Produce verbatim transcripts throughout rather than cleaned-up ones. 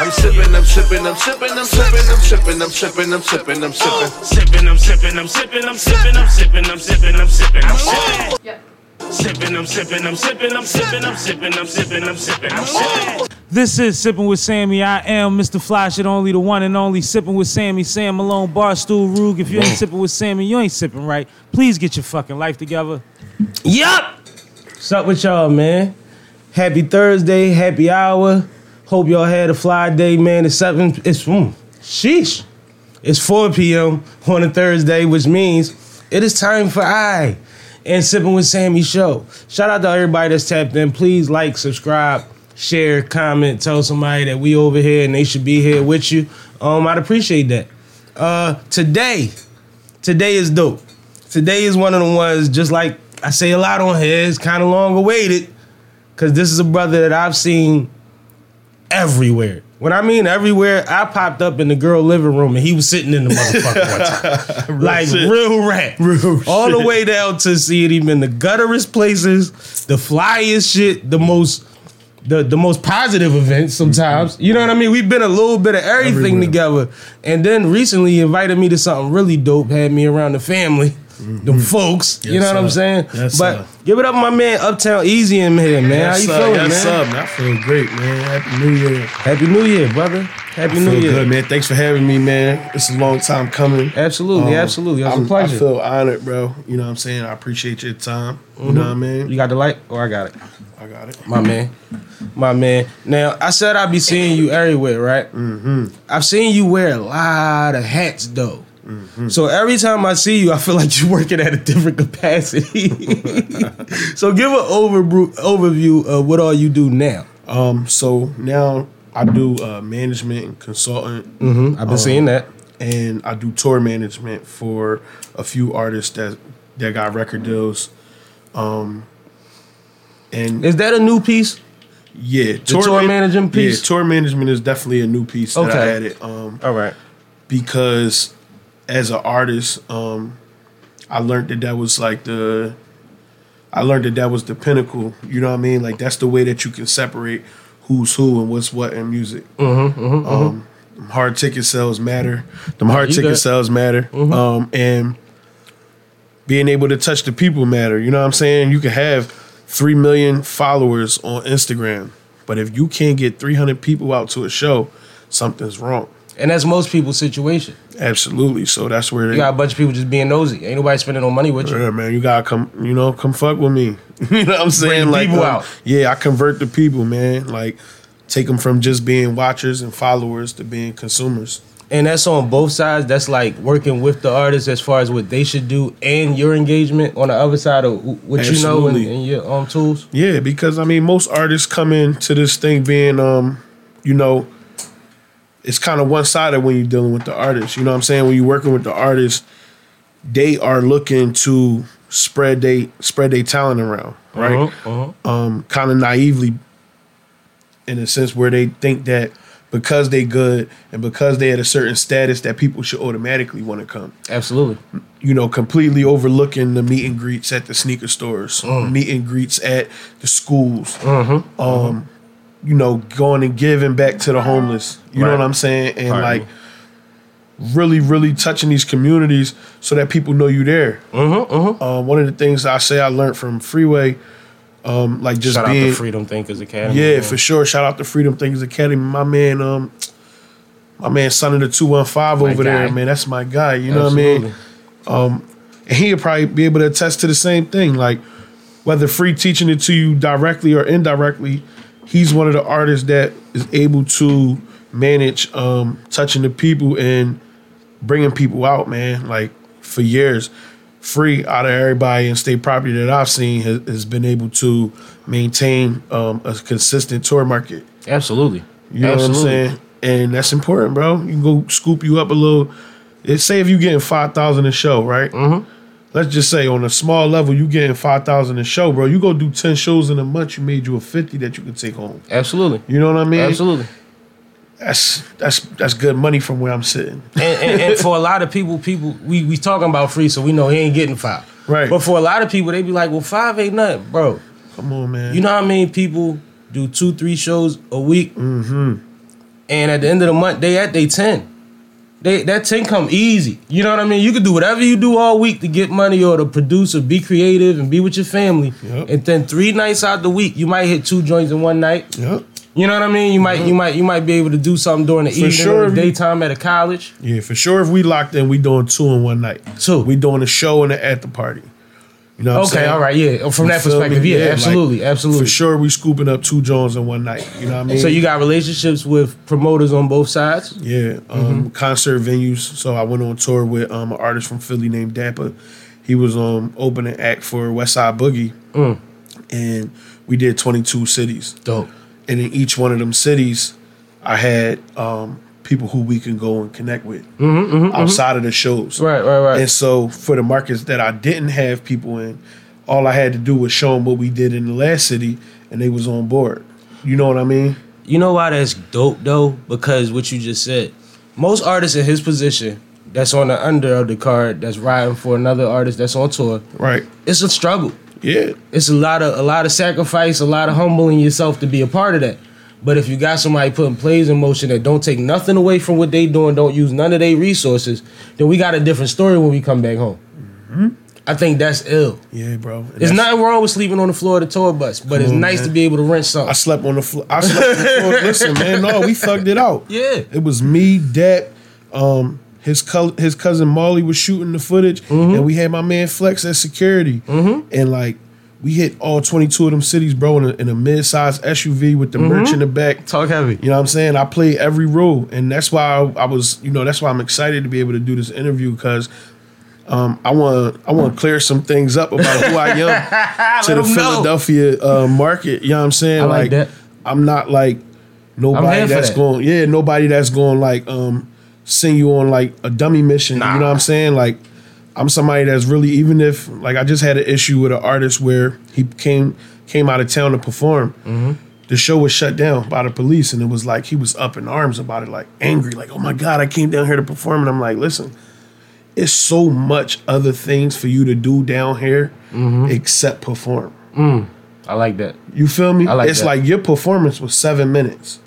I'm sipping, I'm sipping, I'm sipping, I'm sipping, I'm sipping, I'm sipping, I'm sipping, I'm sipping. Sipping, I'm sipping, I'm sipping, I'm sipping, I'm sipping, I'm sipping, I'm sipping, I'm sipping. Yeah. Sipping, I'm sipping, I'm sipping, I'm sipping, I'm sipping, I'm sipping, I'm sipping, I'm sipping. This is Sipping with Sammy. I am Mister Flash, it only the one and only Sipping with Sammy. Sam Malone, Barstool Rug. If you ain't sipping with Sammy, you ain't sipping right. Please get your fucking life together. Yup. What's up with y'all, man? Happy Thursday, happy hour. Hope y'all had a fly day, man. It's seven. It's mm, sheesh. It's four p.m. on a Thursday, which means it is time for I and Sipping with Sammy show. Shout out to everybody that's tapped in. Please like, subscribe, share, comment, tell somebody that we over here and they should be here with you. Um, I'd appreciate that. Uh, today, today is dope. Today is one of the ones, just like I say a lot on here, it's kind of long awaited, because this is a brother that I've seen everywhere. When I mean everywhere, I popped up in the girl living room and he was sitting in the motherfucker one time. Like shit. real rap. Real All shit. The way down to seeing him in the gutterest places, the flyest shit, the most the, the most positive events sometimes. Mm-hmm. You know what I mean? We've been a little bit of everything everywhere. Together. And then recently he invited me to something really dope, had me around the family. Mm-hmm. Them folks, yes, you know what sir. I'm saying? Yes, but sir. Give it up, my man, Uptown Easy in here, man. Yes, How you sir. feeling, yes, man? Sir, man? I feel great, man. Happy New Year. Happy New Year, brother. Happy I New feel Year. Good, man. Thanks for having me, man. It's a long time coming. Absolutely, um, absolutely. It was I'm, a pleasure. I feel honored, bro. You know what I'm saying? I appreciate your time. Mm-hmm. You know what I mean? You got the light? Or I got it? I got it. My man. My man. Now, I said I'd be seeing you everywhere, right? Mm-hmm. I've seen you wear a lot of hats, though. Mm-hmm. So every time I see you, I feel like you're working at a different capacity. So give an over, overview of what all you do now. Um, so now I do uh, management and consultant. Mm-hmm. I've been um, seeing that. And I do tour management for a few artists that that got record deals. Um, and is that a new piece? Yeah, the tour, tour man- management piece. Yeah, tour management is definitely a new piece okay. that I added. Um, all right, because as an artist, um, I learned that that was like the, I learned that that was the pinnacle. You know what I mean? Like that's the way that you can separate who's who and what's what in music. Mm-hmm, mm-hmm, um, mm-hmm. Hard ticket sales matter. Them hard you ticket got- sales matter. Mm-hmm. Um, and being able to touch the people matter. You know what I'm saying? You can have three million followers on Instagram, but if you can't get three hundred people out to a show, something's wrong. And that's most people's situation. Absolutely. So that's where they, you got a bunch of people just being nosy. Ain't nobody spending no money with you. Yeah, man. You gotta come. You know, come fuck with me. You know what I'm saying? Bring like people um, out. Yeah, I convert the people, man. Like take them from just being watchers and followers to being consumers. And that's on both sides. That's like working with the artist as far as what they should do and your engagement on the other side of what Absolutely. You know and, and your um, tools. Yeah, because I mean, most artists come into this thing being, um, you know, it's kind of one-sided when you're dealing with the artist. You know what I'm saying? When you're working with the artist, they are looking to spread they spread their talent around, right? Uh-huh, uh-huh. Um, kind of naively, in a sense where they think that because they good and because they at a certain status that people should automatically want to come. Absolutely. You know, completely overlooking the meet and greets at the sneaker stores, mm. meet and greets at the schools. Mm-hmm. Um, you know, going and giving back to the homeless. You right. know what I'm saying? And right. like really, really touching these communities so that people know you there. Mm-hmm, mm-hmm. Um, one of the things I say I learned from Freeway, um, like just Shout being, out to Freedom Thinkers Academy. Yeah, man. for sure. Shout out to Freedom Thinkers Academy. My man, um, my man, son of the two one five over guy. there, man. That's my guy. You Absolutely. know what I mean? Um, and he'll probably be able to attest to the same thing. Like whether Free teaching it to you directly or indirectly, he's one of the artists that is able to manage um, touching the people and bringing people out, man. Like for years, Free out of everybody in state property that I've seen has, has been able to maintain um, a consistent tour market. Absolutely. You know Absolutely. what I'm saying? And that's important, bro. You can go scoop you up a little. It's, say if you're getting five thousand a show, right? Mm-hmm. Let's just say on a small level, you getting five thousand a show, bro. You go do ten shows in a month, you made you a fifty that you can take home. Absolutely. You know what I mean? Absolutely. That's that's that's good money from where I'm sitting. and, and, and for a lot of people, people we we talking about Free, so we know he ain't getting five. Right. But for a lot of people, they be like, well, five ain't nothing, bro. Come on, man. You know how I mean? People do two, three shows a week. Mm-hmm. and at the end of the month, they at they ten. They that ten come easy. You know what I mean? You can do whatever you do all week to get money or to produce or be creative and be with your family. Yep. And then three nights out the week, you might hit two joints in one night. Yep. You know what I mean? You might, you might, you might be able to do something during the For evening sure, or if the you- daytime at a college. Yeah, for sure. If we locked in, we doing two in one night. Two. We doing a show and an after party. You know what I'm Okay, saying? all right, yeah. From You that feel me? perspective, yeah, like, absolutely, absolutely. For sure, we scooping up two Jones in one night. You know what I mean? So you got relationships with promoters on both sides? Yeah, um, concert venues. So I went on tour with um, an artist from Philly named Dapper. He was um, opening act for Westside Boogie, Mm. and we did twenty-two cities. Dope. And in each one of them cities, I had um, people who we can go and connect with outside of the shows. Right, right, right. And so for the markets that I didn't have people in, all I had to do was show them what we did in the last city, and they was on board. You know what I mean? You know why that's dope though? Because what you just said, most artists in his position that's on the under of the card that's riding for another artist that's on tour, Right. it's a struggle. Yeah. It's a lot of a lot of sacrifice, a lot of humbling yourself to be a part of that. But if you got somebody putting plays in motion that don't take nothing away from what they doing, don't use none of their resources, then we got a different story when we come back home. Mm-hmm. I think that's ill. Yeah, bro. And There's that's- nothing wrong with sleeping on the floor of the tour bus, but it's on, nice man. to be able to rent something. I slept on the floor. I slept on the floor. Listen, man, no, we thugged it out. Yeah. It was me, Dap, um, his co- his cousin Molly was shooting the footage, Mm-hmm. and we had my man Flex as security. And like we hit all twenty-two of them cities, bro, in a, in a mid-sized S U V with the merch in the back. Talk heavy. You know what I'm saying? I played every role, and that's why I, I was, you know, that's why I'm excited to be able to do this interview because um, I want I want to clear some things up about who I am to the Let 'em know. Philadelphia uh, market. You know what I'm saying? I like that. I'm not like I'm nobody here for that's that. going, yeah, nobody that's going like um send you on like a dummy mission. Nah. You know what I'm saying? Like I'm somebody that's really, even if like I just had an issue with an artist where he came came out of town to perform. Mm-hmm. The show was shut down by the police, and it was like he was up in arms about it, like angry, like, oh my God, I came down here to perform. And I'm like, listen, it's so much other things for you to do down here Mm-hmm. except perform. I like that. You feel me? I like it's that. like your performance was seven minutes.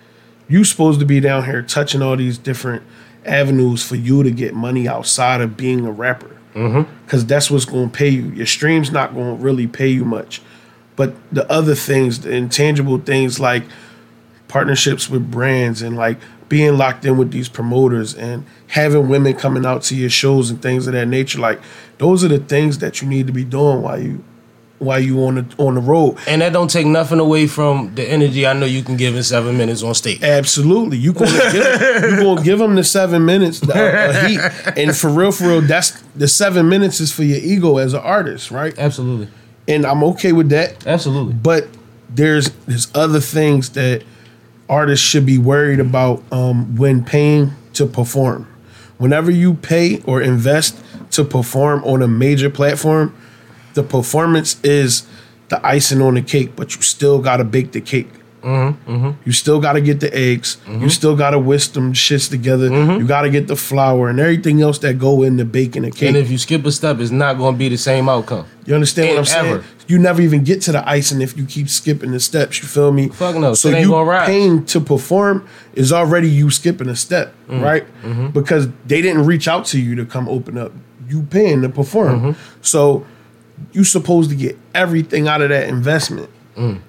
You supposed to be down here touching all these different avenues for you to get money outside of being a rapper. Because that's what's going to pay you. Your stream's not going to really pay you much. But the other things, the intangible things like partnerships with brands and like being locked in with these promoters and having women coming out to your shows and things of that nature, like those are the things that you need to be doing while you while you on the on the road. And that don't take nothing away from the energy I know you can give in seven minutes on stage. Absolutely, you gonna give, you gonna give them the seven minutes the, uh, heat, and for real, for real, that's the seven minutes is for your ego as an artist, right? Absolutely. And I'm okay with that. Absolutely. But there's there's other things that artists should be worried about um, when paying to perform. Whenever you pay or invest to perform on a major platform, the performance is the icing on the cake, but you still gotta bake the cake. Mm-hmm, mm-hmm. You still gotta get the eggs. Mm-hmm. You still gotta whisk them shits together. Mm-hmm. You gotta get the flour and everything else that go into baking a cake. And if you skip a step, it's not going to be the same outcome. You understand what I'm And saying? ever. You never even get to the icing if you keep skipping the steps. You feel me? Fuck no, So shit ain't you gonna rise. paying to perform is already you skipping a step, Mm. right? Mm-hmm. Because they didn't reach out to you to come open up. You paying to perform. Mm-hmm. So you supposed to get everything out of that investment Mm.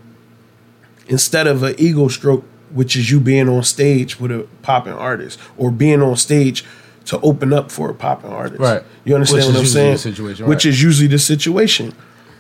instead of an ego stroke, which is you being on stage with a popping artist or being on stage to open up for a popping artist. Right. You understand Which is what I'm usually saying? the situation, Which right. is usually the situation.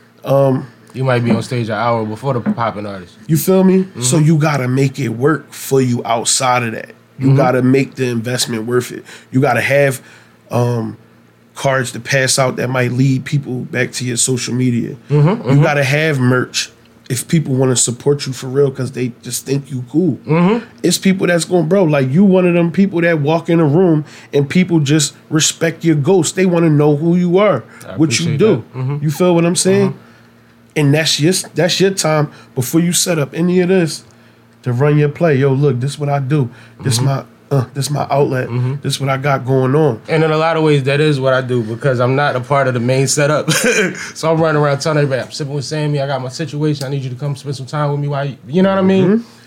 You might be on stage an hour before the popping artist. You feel me? Mm-hmm. So you gotta make it work for you outside of that. You Mm-hmm. gotta make the investment worth it. You gotta have um, cards to pass out that might lead people back to your social media. Mm-hmm, You gotta have merch if people want to support you for real because they just think you cool. Mm-hmm. It's people that's going, bro, like you one of them people that walk in a room and people just respect your ghost. They want to know who you are, I what you appreciate do. that. Mhm. You feel what I'm saying? And that's your that's your time before you set up any of this to run your play. Yo, look, this is what I do. This Mm-hmm. my uh, this my outlet. This what I got going on. And in a lot of ways, that is what I do because I'm not a part of the main setup. So I'm running around telling everybody, I'm sipping with Sammy. I got my situation. I need you to come spend some time with me. While you, you know what I mean?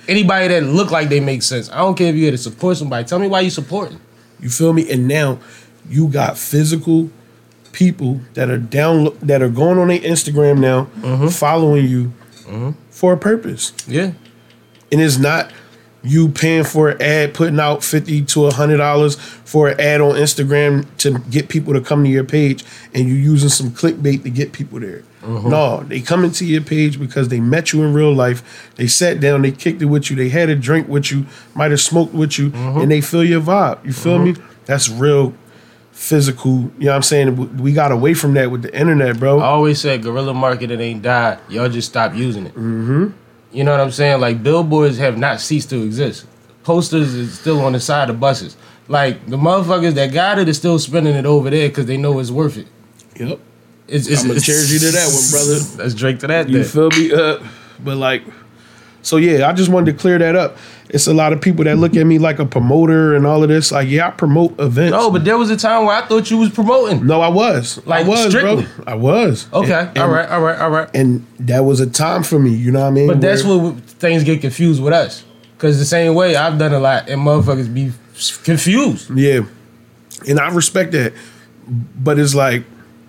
Anybody that look like they make sense. I don't care if you here to support somebody. Tell me why you supporting. You feel me? And now you got physical people that are down that are going on their Instagram now, Mm-hmm. following you for a purpose. Yeah. And it's not you paying for an ad, putting out fifty to a hundred dollars for an ad on Instagram to get people to come to your page, and you using some clickbait to get people there. No, they coming to your page because they met you in real life. They sat down, they kicked it with you, they had a drink with you, might have smoked with you, and they feel your vibe. You feel me? That's real physical. You know what I'm saying? We got away from that with the internet, bro. I always said guerrilla marketing ain't died. Y'all just stopped using it. Mm-hmm. You know what I'm saying? Like, billboards have not ceased to exist. Posters is still on the side of buses. Like, the motherfuckers that got it is still spending it over there because they know it's worth it. Yep. It's, it's, I'm gonna cheers you to that one, brother. Let's drink to that. You then. feel me? Uh, but like, so yeah, I just wanted to clear that up. It's a lot of people that look at me like a promoter and all of this. Like, yeah, I promote events. No, but there was a time where I thought you was promoting. No, I was. Like, I was, strictly? bro. I was. Okay, And- all right, all right, all right. And that was a time for me. You know what I mean? But that's Where- where things get confused with us. Because the same way I've done a lot and motherfuckers be confused. Yeah, and I respect that. But it's like,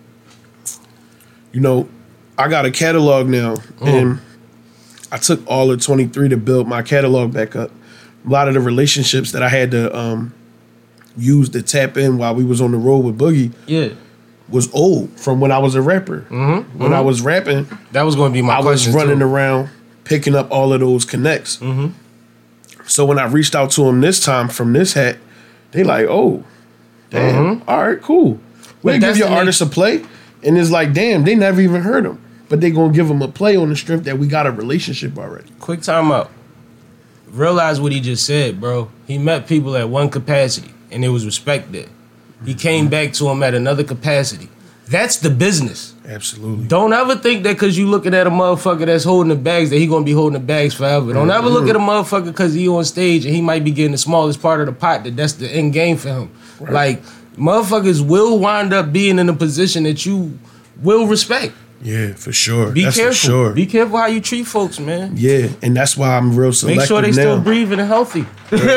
you know, I got a catalog now, and I took all of twenty-three to build my catalog back up. A lot of the relationships that I had to um, use to tap in while we was on the road with Boogie Yeah. was old from when I was a rapper. Mm-hmm. When I was rapping, That was going to be my I was question. running too. around picking up all of those connects. Mm-hmm. So when I reached out to them this time from this hat, they like, oh, damn, all right, cool. We But give that's your the artist a play, and it's like, damn, they never even heard him, but they gonna give him a play on the strength that we got a relationship already. Quick time out. Realize what he just said, bro. He met people at one capacity, and there was respect there. He came back to him at another capacity. That's the business. Absolutely. Don't ever think that because you looking at a motherfucker that's holding the bags that he gonna be holding the bags forever. Don't ever look at a motherfucker because he on stage and he might be getting the smallest part of the pot that that's the end game for him. Like, motherfuckers will wind up being in a position that you will respect. Yeah, for sure. Be that's careful. for sure. Be careful how you treat folks, man. Yeah, and that's why I'm real selective Make sure they now. still breathing and healthy.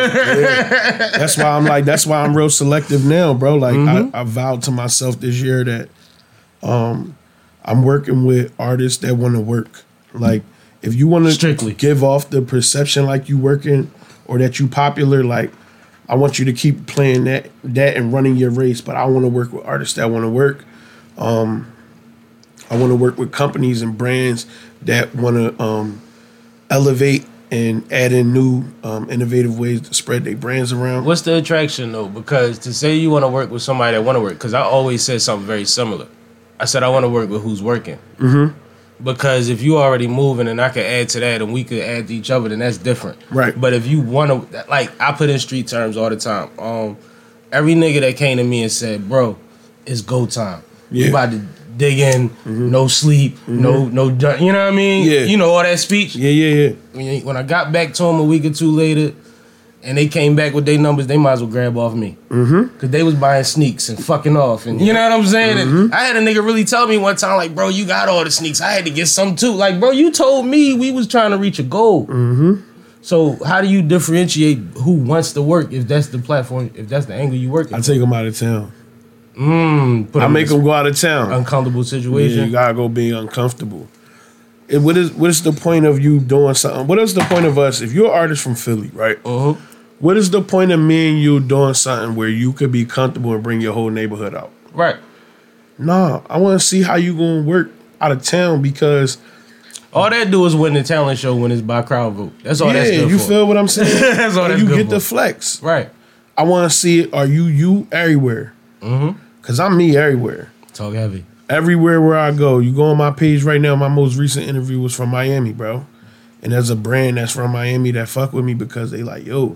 That's why I'm like, that's why I'm real selective now, bro. Like, Mm-hmm. I, I vowed to myself this year that um, I'm working with artists that want to work. Like, if you want to Strictly. give off the perception like you working or that you popular, like, I want you to keep playing that that and running your race. But I want to work with artists that want to work. Um, I want to work with companies and brands that want to um, elevate and add in new, um, innovative ways to spread their brands around. What's the attraction though? Because to say you want to work with somebody that want to work, because I always said something very similar. I said I want to work with who's working. Mm-hmm. Because if you already moving and I can add to that and we could add to each other, then that's different. Right. But if you want to, like I put in street terms all the time. Um, every nigga that came to me and said, "Bro, it's go time. Yeah. We about to dig in. No sleep. No no. dun-" You know what I mean? Yeah. You know all that speech. Yeah, yeah, yeah. When when I got back to them a week or two later, and they came back with their numbers, they might as well grab off me. Mm-hmm. Cause they was buying sneaks and fucking off, and you know what I'm saying. And I had a nigga really tell me one time, like, bro, you got all the sneaks. I had to get some too. Like, bro, you told me we was trying to reach a goal. Mm-hmm. So how do you differentiate who wants to work if that's the platform, if that's the angle you work? I take them out of town. Mm, put I them make in them go out of town. an uncomfortable Yeah, situation. you gotta go be uncomfortable. And what is what is the point of you doing something? What is the point of us? If you're an artist from Philly, right? Uh-huh. What is the point of me and you doing something where you could be comfortable and bring your whole neighborhood out? Right. Nah, I want to see how you gonna work out of town because All that do is win the talent show when it's by crowd vote. That's all yeah, that's good you for. feel what I'm saying? That's all Or that's you good get for. the flex. Right. I want to see it. Are you you everywhere? Mm-hmm. Cause I'm me everywhere. Talk heavy. Everywhere where I go, you go on my page right now. My most recent interview was from Miami, bro. And there's a brand that's from Miami that fuck with me because they like, yo,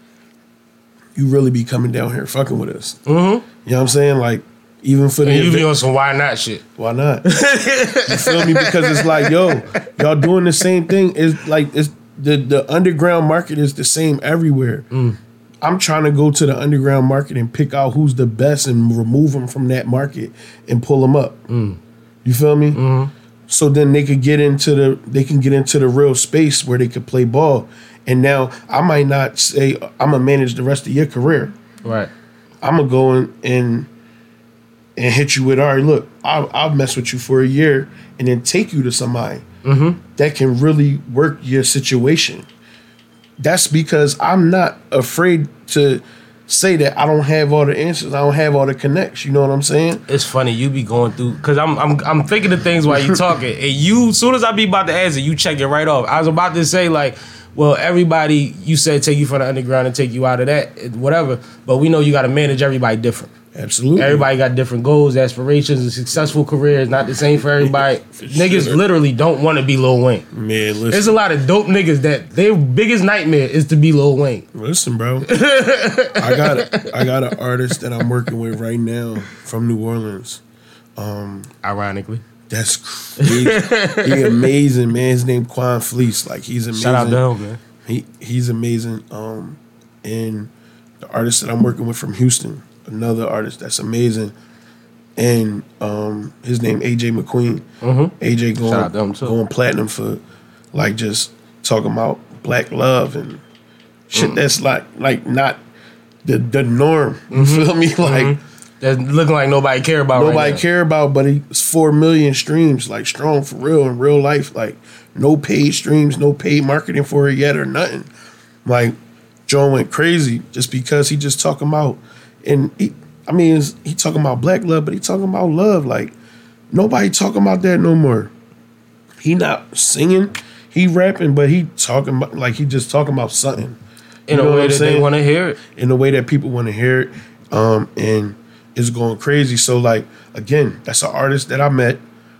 you really be coming down here fucking with us. Mm-hmm. You know what I'm saying? Like, even for the And you be event- on some why not shit. why not? You feel me? Because it's like, yo, y'all doing the same thing. It's like it's the the underground market is the same everywhere. I'm trying to go to the underground market and pick out who's the best and remove them from that market and pull them up. You feel me? So then they could get into the they can get into the real space where they could play ball. And now I might not say I'm gonna manage the rest of your career. Right. I'm gonna go in and and hit you with, all right, look, I'll, I'll mess with you for a year and then take you to somebody Mm-hmm. that can really work your situation. That's because I'm not afraid to say that I don't have all the answers. I don't have all the connects. You know what I'm saying? It's funny you be going through because I'm I'm I'm thinking of things while you talking, and you as soon as I be about to answer, you check it right off. I was about to say like, well, everybody you said take you from the underground and take you out of that, whatever. But we know you got to manage everybody different. Absolutely. Everybody got different goals, aspirations, and successful careers. Not the same for everybody. For Niggas sure. literally don't want to be Lil Wayne. Man, listen. There's a lot of dope niggas that their biggest nightmare is to be Lil Wayne. Listen, bro. I got a, I got an artist that I'm working with right now from New Orleans. Ironically. That's crazy. He amazing, man. His name Quan Fleece. Like he's amazing. Shout out to him, man. He he's amazing. Um, and the artist that I'm working with from Houston, another artist that's amazing. And um, his name A J McQueen. Mm-hmm. A J going Shout out to him, too. going platinum for like just talking about black love and shit that's like like not the the norm. You feel me? Like That's looking like nobody care about nobody right now. care about, but he's four million streams, like strong for real in real life. Like no paid streams, no paid marketing for it yet or nothing. Like John went crazy just because he just talking about, and he, I mean, it's, he talking about black love, but he talking about love. Like nobody talking about that no more. He not singing, he rapping, but he talking about like he just talking about something In You know a what way I'm that they saying? want to hear it. in the way that people want to hear it, um, and it's going crazy. So like again, that's an artist that I met.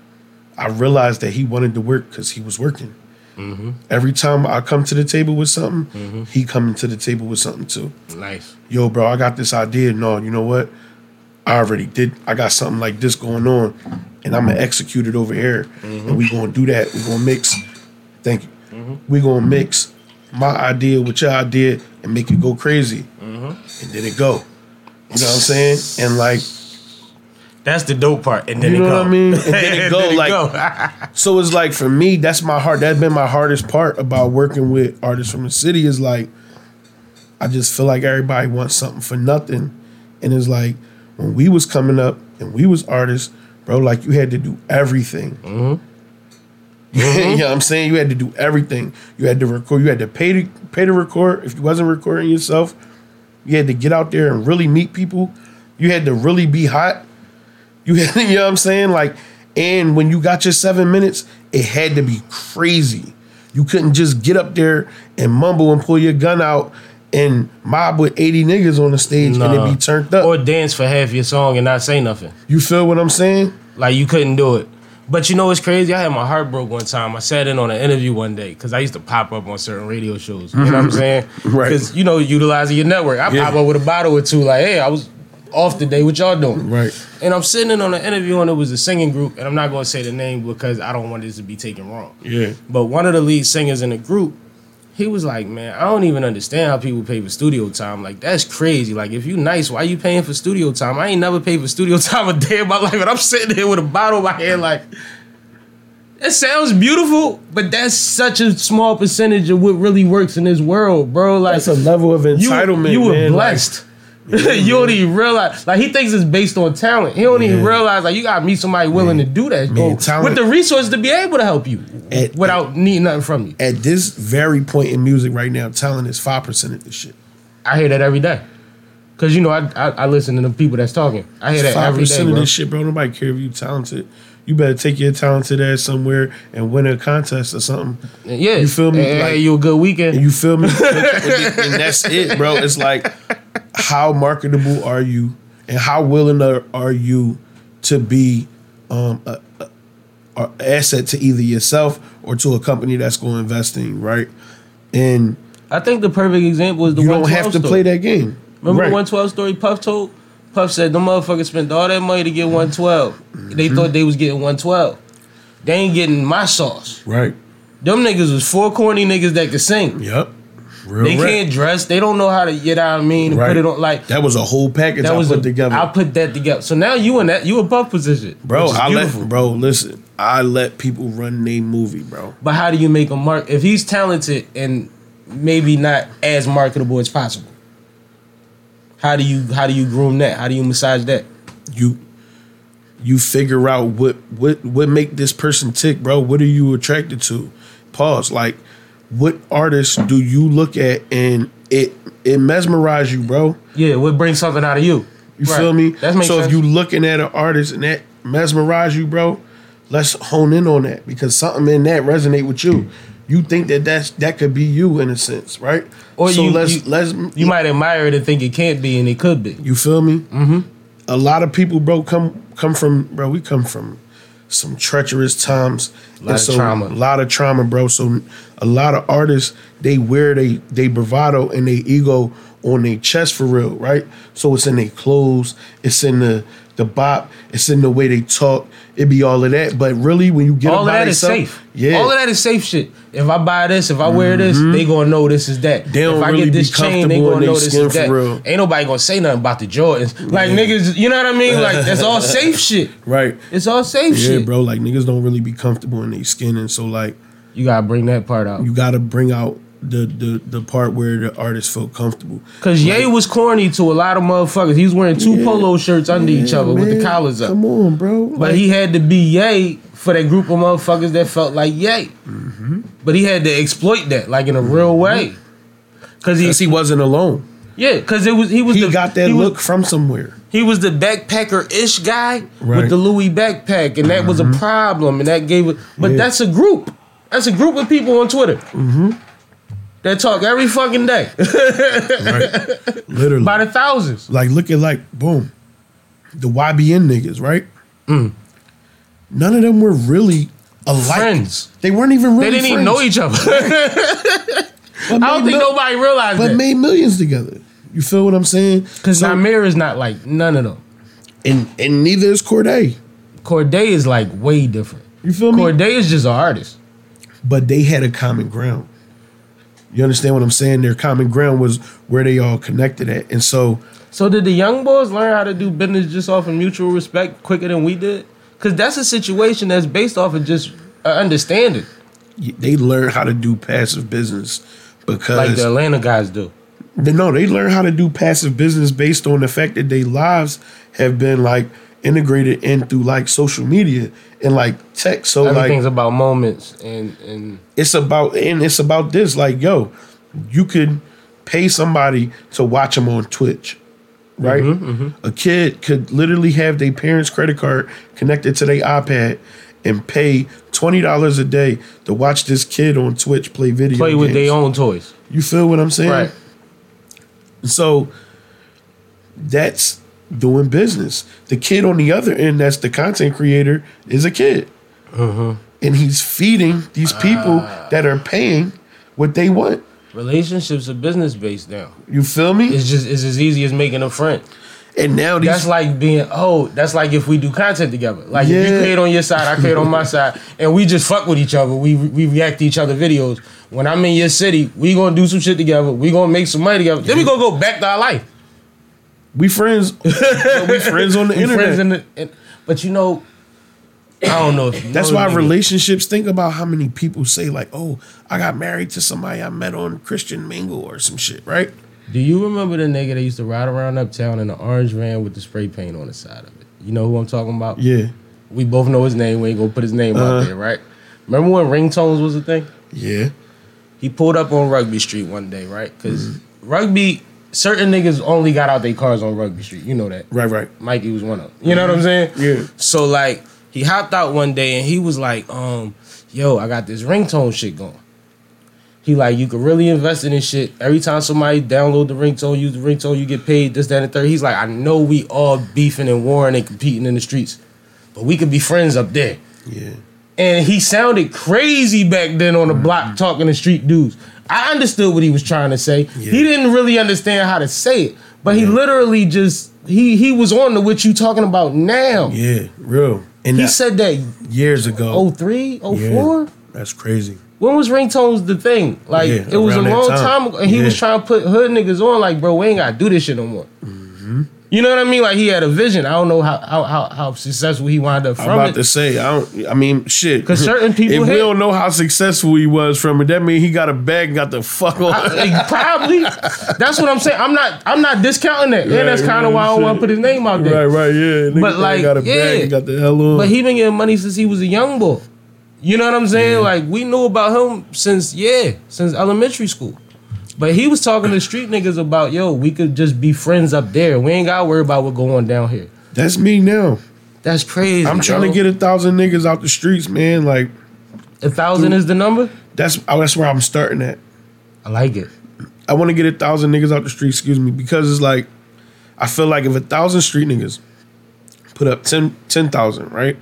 I realized that he wanted to work because he was working. Mm-hmm. Every time I come to the table with something, he coming to the table with something too. Nice. Yo, bro, I got this idea. No, you know what? I already did. I got something like this going on, and I'm gonna execute it over here. And we gonna do that. We gonna mix. Thank you. We gonna mix my idea with your idea and make it go crazy, and then it go. You know what I'm saying? And like, That's the dope part. And then you it know go. what I mean? And then it go. Then it like, go. so it's like for me, that's my heart. That's been my hardest part about working with artists from the city. Is like, I just feel like everybody wants something for nothing, and it's like when we was coming up and we was artists, bro. Like you had to do everything. Mm-hmm. You know what I'm saying? You had to do everything. You had to record. You had to pay to pay to record. If you wasn't recording yourself, you had to get out there and really meet people. You had to really be hot. You had, you know what I'm saying? Like, and when you got your seven minutes, it had to be crazy. You couldn't just get up there and mumble and pull your gun out and mob with eighty niggas on the stage and Nah. it be turned up. Or dance for half your song and not say nothing. You feel what I'm saying? Like you couldn't do it. But you know what's crazy? I had my heart broke one time. I sat in on an interview one day because I used to pop up on certain radio shows. You know what I'm saying? Right. Because, you know, utilizing your network. I Yeah. pop up with a bottle or two like, hey, I was off today. What y'all doing? Right. And I'm sitting in on an interview and it was a singing group. And I'm not going to say the name because I don't want this to be taken wrong. Yeah. But one of the lead singers in the group, he was like, man, I don't even understand how people pay for studio time. Like, that's crazy. Like, if you nice, why you paying for studio time? I ain't never paid for studio time a day in my life. And I'm sitting there with a bottle in my hand like, that sounds beautiful, but that's such a small percentage of what really works in this world, bro. Like, That's a level of you, entitlement, you were man. blessed. you don't even realize. Like, he thinks it's based on talent. He don't even Yeah. realize, like, you got to meet somebody willing to do that. Man, bro, talent- with the resources to be able to help you At- without needing nothing from you. At this very point in music right now, talent is five percent of this shit. I hear that every day. Because, you know, I, I I listen to the people that's talking. I hear that Five every day, percent of bro. this shit, bro. Nobody care if you talented. You better take your talented ass somewhere and win a contest or something. Yeah. You feel me? Hey, Like- hey, you a good weekend. And you feel me? And that's it, bro. It's like, how marketable are you, and how willing are, are you to be um, a, a, a asset to either yourself or to a company that's going to invest in you, right? And I think the perfect example is the you one don't twelve have to story. play that game. Remember right. the one twelve story Puff told? Puff said, them motherfuckers spent all that money to get one twelve. They Mm-hmm. thought they was getting one twelve. They ain't getting my sauce. Right. Them niggas was four corny niggas that could sing. Yep. Real They rap. can't dress. They don't know how to, you know what I mean, Right. put it on, like, That was a whole package that I was put a, together. I put that together. So now you in that, you a Puff position. Bro, which is I beautiful. let bro listen. I let people run their movie, bro. But how do you make a mark? If he's talented and maybe not as marketable as possible. How do you how do you groom that? How do you massage that? You you figure out what what what make this person tick, bro. What are you attracted to? Pause. Like, what artists do you look at and it it mesmerize you, bro? Yeah, what brings something out of you? You Right. feel me? That makes so sense. if you looking at an artist and that mesmerize you, bro, let's hone in on that because something in that resonate with you. You think that that's that could be you in a sense, right? Or so you, let's you, let's you might admire it and think it can't be, and it could be. you feel me? Mm-hmm. A lot of people, bro, come come from bro. We come from some treacherous times. A lot And of trauma. A lot of trauma, bro. So a lot of artists they wear they they bravado and they ego on their chest for real, right? So it's in their clothes, it's in the the bop, it's in the way they talk. It be all of that. But really, when you get All of about that is itself, safe. yeah, All of that is safe shit. If I buy this, if I wear this, they gonna know this is that. They don't if I really get this be chain, they comfortable in gonna they know this skin is for that. real. Ain't nobody gonna say nothing about the Jordans. Like niggas, you know what I mean? Like that's all safe shit. right. It's all safe Yeah, shit. bro. Like niggas don't really be comfortable in their skin, and so like You gotta bring that part out. you got to bring out the the the part where the artist feel comfortable. Cause Ye was corny to a lot of motherfuckers. He was wearing two Yeah. polo shirts under each Yeah, other with the man. collars up. Come on, bro. But Like, he had to be Ye for that group of motherfuckers that felt like Ye. Mm-hmm. But he had to exploit that like in a real way. Cause he, because he wasn't alone. yeah, cause it was he was He the, got that he look Was, from somewhere. he was the backpacker-ish guy Right. Mm-hmm. with the Louis backpack, and that was a problem, and that gave it. But Yeah. that's a group. That's a group of people on Twitter Mm-hmm. that talk every fucking day Right. Literally. by the thousands. Like, look at, like, boom. The Y B N niggas, right? Mm. None of them were really alike. Friends. They weren't even really They didn't even friends. know each other. But I don't made think mil- nobody realized But that. made millions together. You feel what I'm saying? Because So- Namir is not like none of them. and, and neither is Corday. Corday is like way different. You feel me? Corday is just an artist. But they had a common ground. You understand what I'm saying? Their common ground was where they all connected at. And so So did the young boys learn how to do business just off of mutual respect quicker than we did? Because that's a situation that's based off of just uh, understanding, they learned how to do passive business because like the Atlanta guys do. They- no, they learn how to do passive business based on the fact that their lives have been like integrated in through like social media and like tech. So Everything's like about moments and and it's about and it's about this. Like, yo, you could pay somebody to watch them on Twitch. Right? A kid could literally have their parents' credit card connected to their iPad and pay twenty dollars a day to watch this kid on Twitch play video play with games. their own toys. You feel what I'm saying? Right. So that's doing business. The kid on the other end, that's the content creator, is a kid. Uh-huh. And he's feeding these people that are paying what they want. Relationships are business based now. You feel me? It's just it's as easy as making a friend. And now these That's like being oh, that's like if we do content together. Like if you Yeah. create on your side, I create on my side, and we just fuck with each other. We we react to each other videos. When I'm in your city, we gonna do some shit together. We gonna make some money together. Then we gonna go back to our life. we friends. But we friends on the We internet. friends in the, and, but you know, I don't know if you That's know why the nigga. relationships, think about how many people say like, oh, I got married to somebody I met on Christian Mingle or some shit, right? Do you remember the nigga that used to ride around uptown in an orange van with the spray paint on the side of it? You know who I'm talking about? Yeah. We both know his name. We ain't gonna put his name Uh-huh. out there, right? Remember when ringtones was a thing? Yeah. He pulled up on Rugby Street one day, right? Because Rugby, certain niggas only got out their cars on Rugby Street. You know that. Right, right. Mikey was one of them. You know what I'm saying? Yeah. So, like, he hopped out one day and he was like, um, yo, I got this ringtone shit going. He like, you could really invest in this shit. Every time somebody download the ringtone, use the ringtone, you get paid, this, that, and the third. He's like, I know we all beefing and warring and competing in the streets, but we could be friends up there. Yeah. And he sounded crazy back then on the block talking to street dudes. I understood what he was trying to say. Yeah. He didn't really understand how to say it, but he literally just he he was on to what you talking about now. Yeah. Real. And He that- said that years ago. oh three, oh four. Yeah, that's crazy. When was ringtones the thing? Like Yeah, it was a around that long time. time ago, and he Yeah. was trying to put hood niggas on. Like, bro, we ain't gotta do this shit no more. You know what I mean? Like he had a vision. I don't know how how how, how successful he wound up I'm from about it. to say, I don't. I mean, shit. 'Cause certain people if hit- we don't know how successful he was from it, that means he got a bag and got the fuck on. I- probably. That's what I'm saying. I'm not. I'm not discounting that, Right, and that's kind right, of why I don't shit. want to put his name out there. Right, right, yeah. Nigga But think like, he got a yeah. bag and got the hell on. But he been getting money since he was a young boy. You know what I'm saying? Like we knew about him since yeah, since elementary school. But he was talking to street niggas about yo, we could just be friends up there. We ain't gotta worry about what's going on down here. That's me now. That's crazy. I'm trying bro. to get a thousand niggas out the streets, man. Like a thousand is the number. that's oh, that's where I'm starting at. I like it. I want to get a thousand niggas out the street, excuse me, because it's like I feel like if a thousand street niggas put up ten ten thousand, right?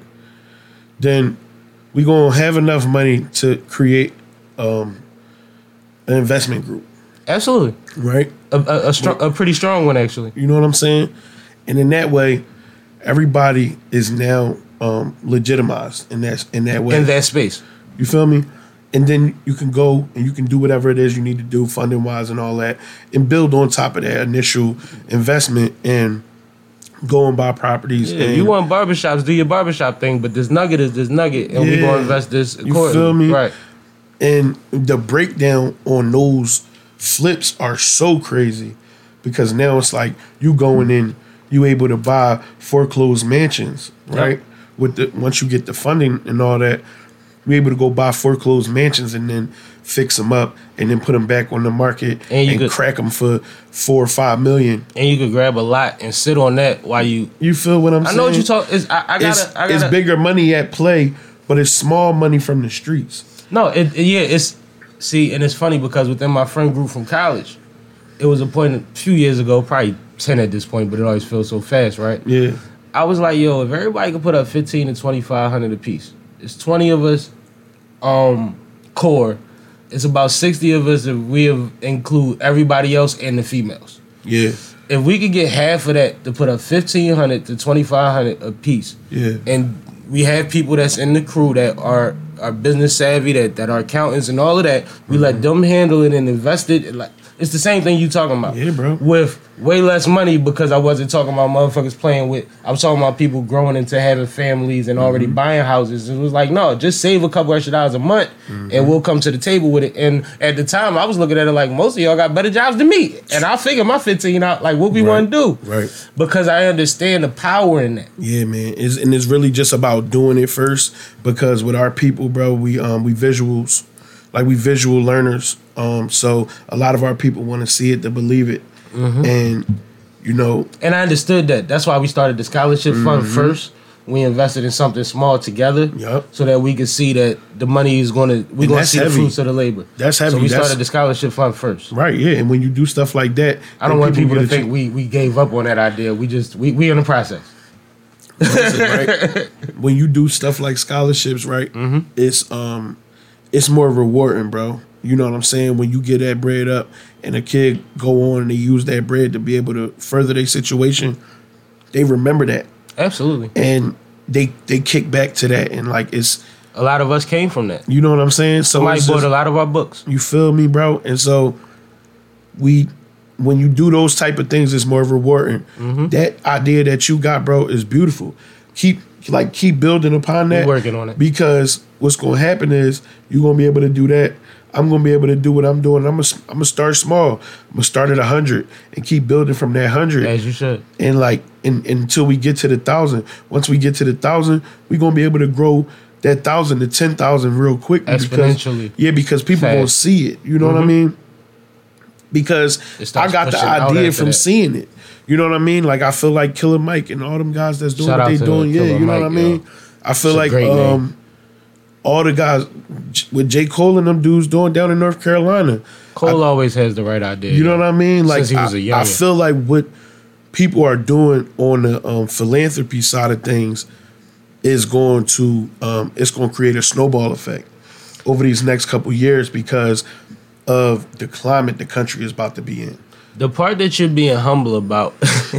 Then we gonna have enough money to create um, an investment group, Absolutely. right? A, a, a, str- a pretty strong one actually. You know what I'm saying? And in that way, everybody is now um, legitimized in that in that way. In that space. You feel me? And then you can go and you can do whatever it is you need to do, funding wise and all that, and build on top of that initial investment and go and buy properties. Yeah, and if you want barbershops, do your barbershop thing, but this nugget is this nugget, and we Yeah. gonna invest this You accordingly. feel me? Right. And the breakdown on those flips are so crazy because now it's like you going in, you able to buy foreclosed mansions, right? Yep. With the once you get the funding and all that, you're able to go buy foreclosed mansions and then fix them up and then put them back on the market And you and could- crack them for four or five million. And you could grab a lot and sit on that while you. You feel what I'm I saying? know what you talk. Is I, I gotta. It's, I gotta. it's bigger money at play, but it's small money from the streets. No, it, it- yeah, it's see, and it's funny because within my friend group from college, it was a point a few years ago, probably ten at this point, but it always feels so fast, right? Yeah. I was like, yo, if everybody could put up fifteen to twenty five hundred a piece, it's twenty of us, um, core. It's about sixty of us if we have include everybody else and the females. Yeah. If we could get half of that to put up fifteen hundred to twenty five hundred a piece, Yeah. and we have people that's in the crew that are are business savvy, that that are accountants and all of that. We Mm-hmm. let them handle it and invest it. Like it's the same thing you talking about. Yeah, bro. With way less money because I wasn't talking about motherfuckers playing with. I was talking about people growing into having families and already Mm-hmm. buying houses. It was like, no, just save a couple extra dollars a month Mm-hmm. and we'll come to the table with it. And at the time, I was looking at it like most of y'all got better jobs than me, and I figured my fifteen out like what we Right. want to do. Right. Because I understand the power in that. Yeah, man. It's, and it's really just about doing it first because with our people, bro, we um we visuals, like we visual learners. Um, so a lot of our people want to see it to believe it, Mm-hmm. and you know, And I understood that. That's why we started the scholarship fund first. We invested in something small together, Yup. so that we could see that the money is going to we And going to that's see the heavy. fruits of the labor. That's heavy. So we That's- started the scholarship fund first. right? Yeah, and when you do stuff like that, I don't then want people to get a think we we gave up on that idea. We just we we in the process. right? When you do stuff like scholarships, right? Mm-hmm. It's um, it's more rewarding, bro. You know what I'm saying? When you get that bread up and a kid go on and they use that bread to be able to further their situation, they remember that Absolutely. and they they kick back to that and like it's A lot of us came from that. you know what I'm saying? So Somebody it's bought just- a lot of our books. you feel me, bro? And so we when you do those type of things, it's more rewarding. Mm-hmm. That idea that you got, bro, is beautiful. Keep like keep building upon that. We working on it. Because what's gonna happen is you're gonna be able to do that. I'm gonna be able to do what I'm doing. I'm gonna I'm gonna start small. I'm gonna start at a hundred and keep building from that hundred. As you should. And like and, until we get to the thousand. Once we get to the thousand, we're gonna be able to grow that thousand to ten thousand real quick. Exponentially. Because, yeah, because people Fast. gonna see it. You know what I mean? Because It I starts got the pushing out idea after from that. seeing it. You know what I mean? Like I feel like Killer Mike and all them guys that's doing Shout what out they to doing. Yeah, Killer you know what I Mike, mean? yo. I feel It's a like great name. um all the guys J- with J. Cole and them dudes doing down in North Carolina. Cole always has the right idea. You know what I mean? Like Since he was I, a I youngin'. feel like what people are doing on the um, philanthropy side of things is going to um, it's going to create a snowball effect over these next couple years because of the climate the country is about to be in. The part that you're being humble about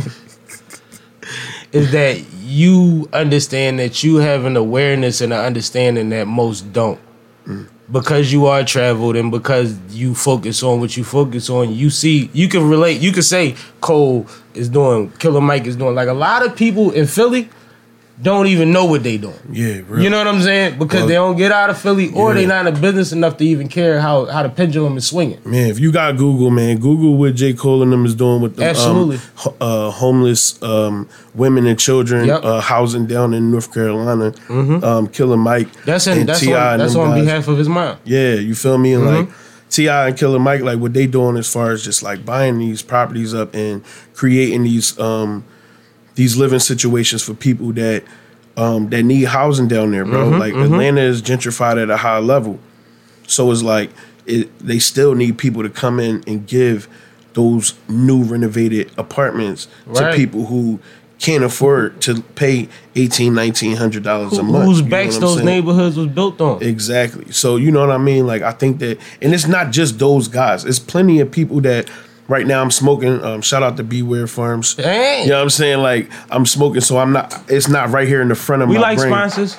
is that you understand that you have an awareness and an understanding that most don't. because you are traveled and because you focus on what you focus on, you see, you can relate. You can say Cole is doing, Killer Mike is doing. Like a lot of people in Philly don't even know what they doing. Yeah, real. You know what I'm saying? Because Well, they don't get out of Philly or yeah. they not in business enough to even care how, how the pendulum is swinging. Man, if you got Google, man, Google what J. Cole and them is doing with the Absolutely. um, ho- uh, homeless um, women and children Yep. uh, housing down in North Carolina. Um, Killer Mike. That's in, and that's T I on, and that's them on guys. behalf of his mom. Yeah, you feel me? And Mm-hmm. like T I and Killer Mike, like what they doing as far as just like buying these properties up and creating these um these living situations for people that um that need housing down there, bro. Mm-hmm, like Atlanta is gentrified at a high level. So it's like it they still need people to come in and give those new renovated apartments Right. to people who can't afford to pay eighteen, nineteen hundred dollars a month. Whose You know backs what I'm those saying? neighborhoods was built on. Exactly. So you know what I mean? Like I think that, and it's not just those guys. It's plenty of people that right now I'm smoking. Um, shout out to Beware Farms. Dang. You know what I'm saying? Like I'm smoking, so I'm not. It's not right here in the front of We my like brain. sponsors.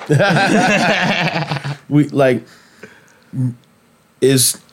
We like is.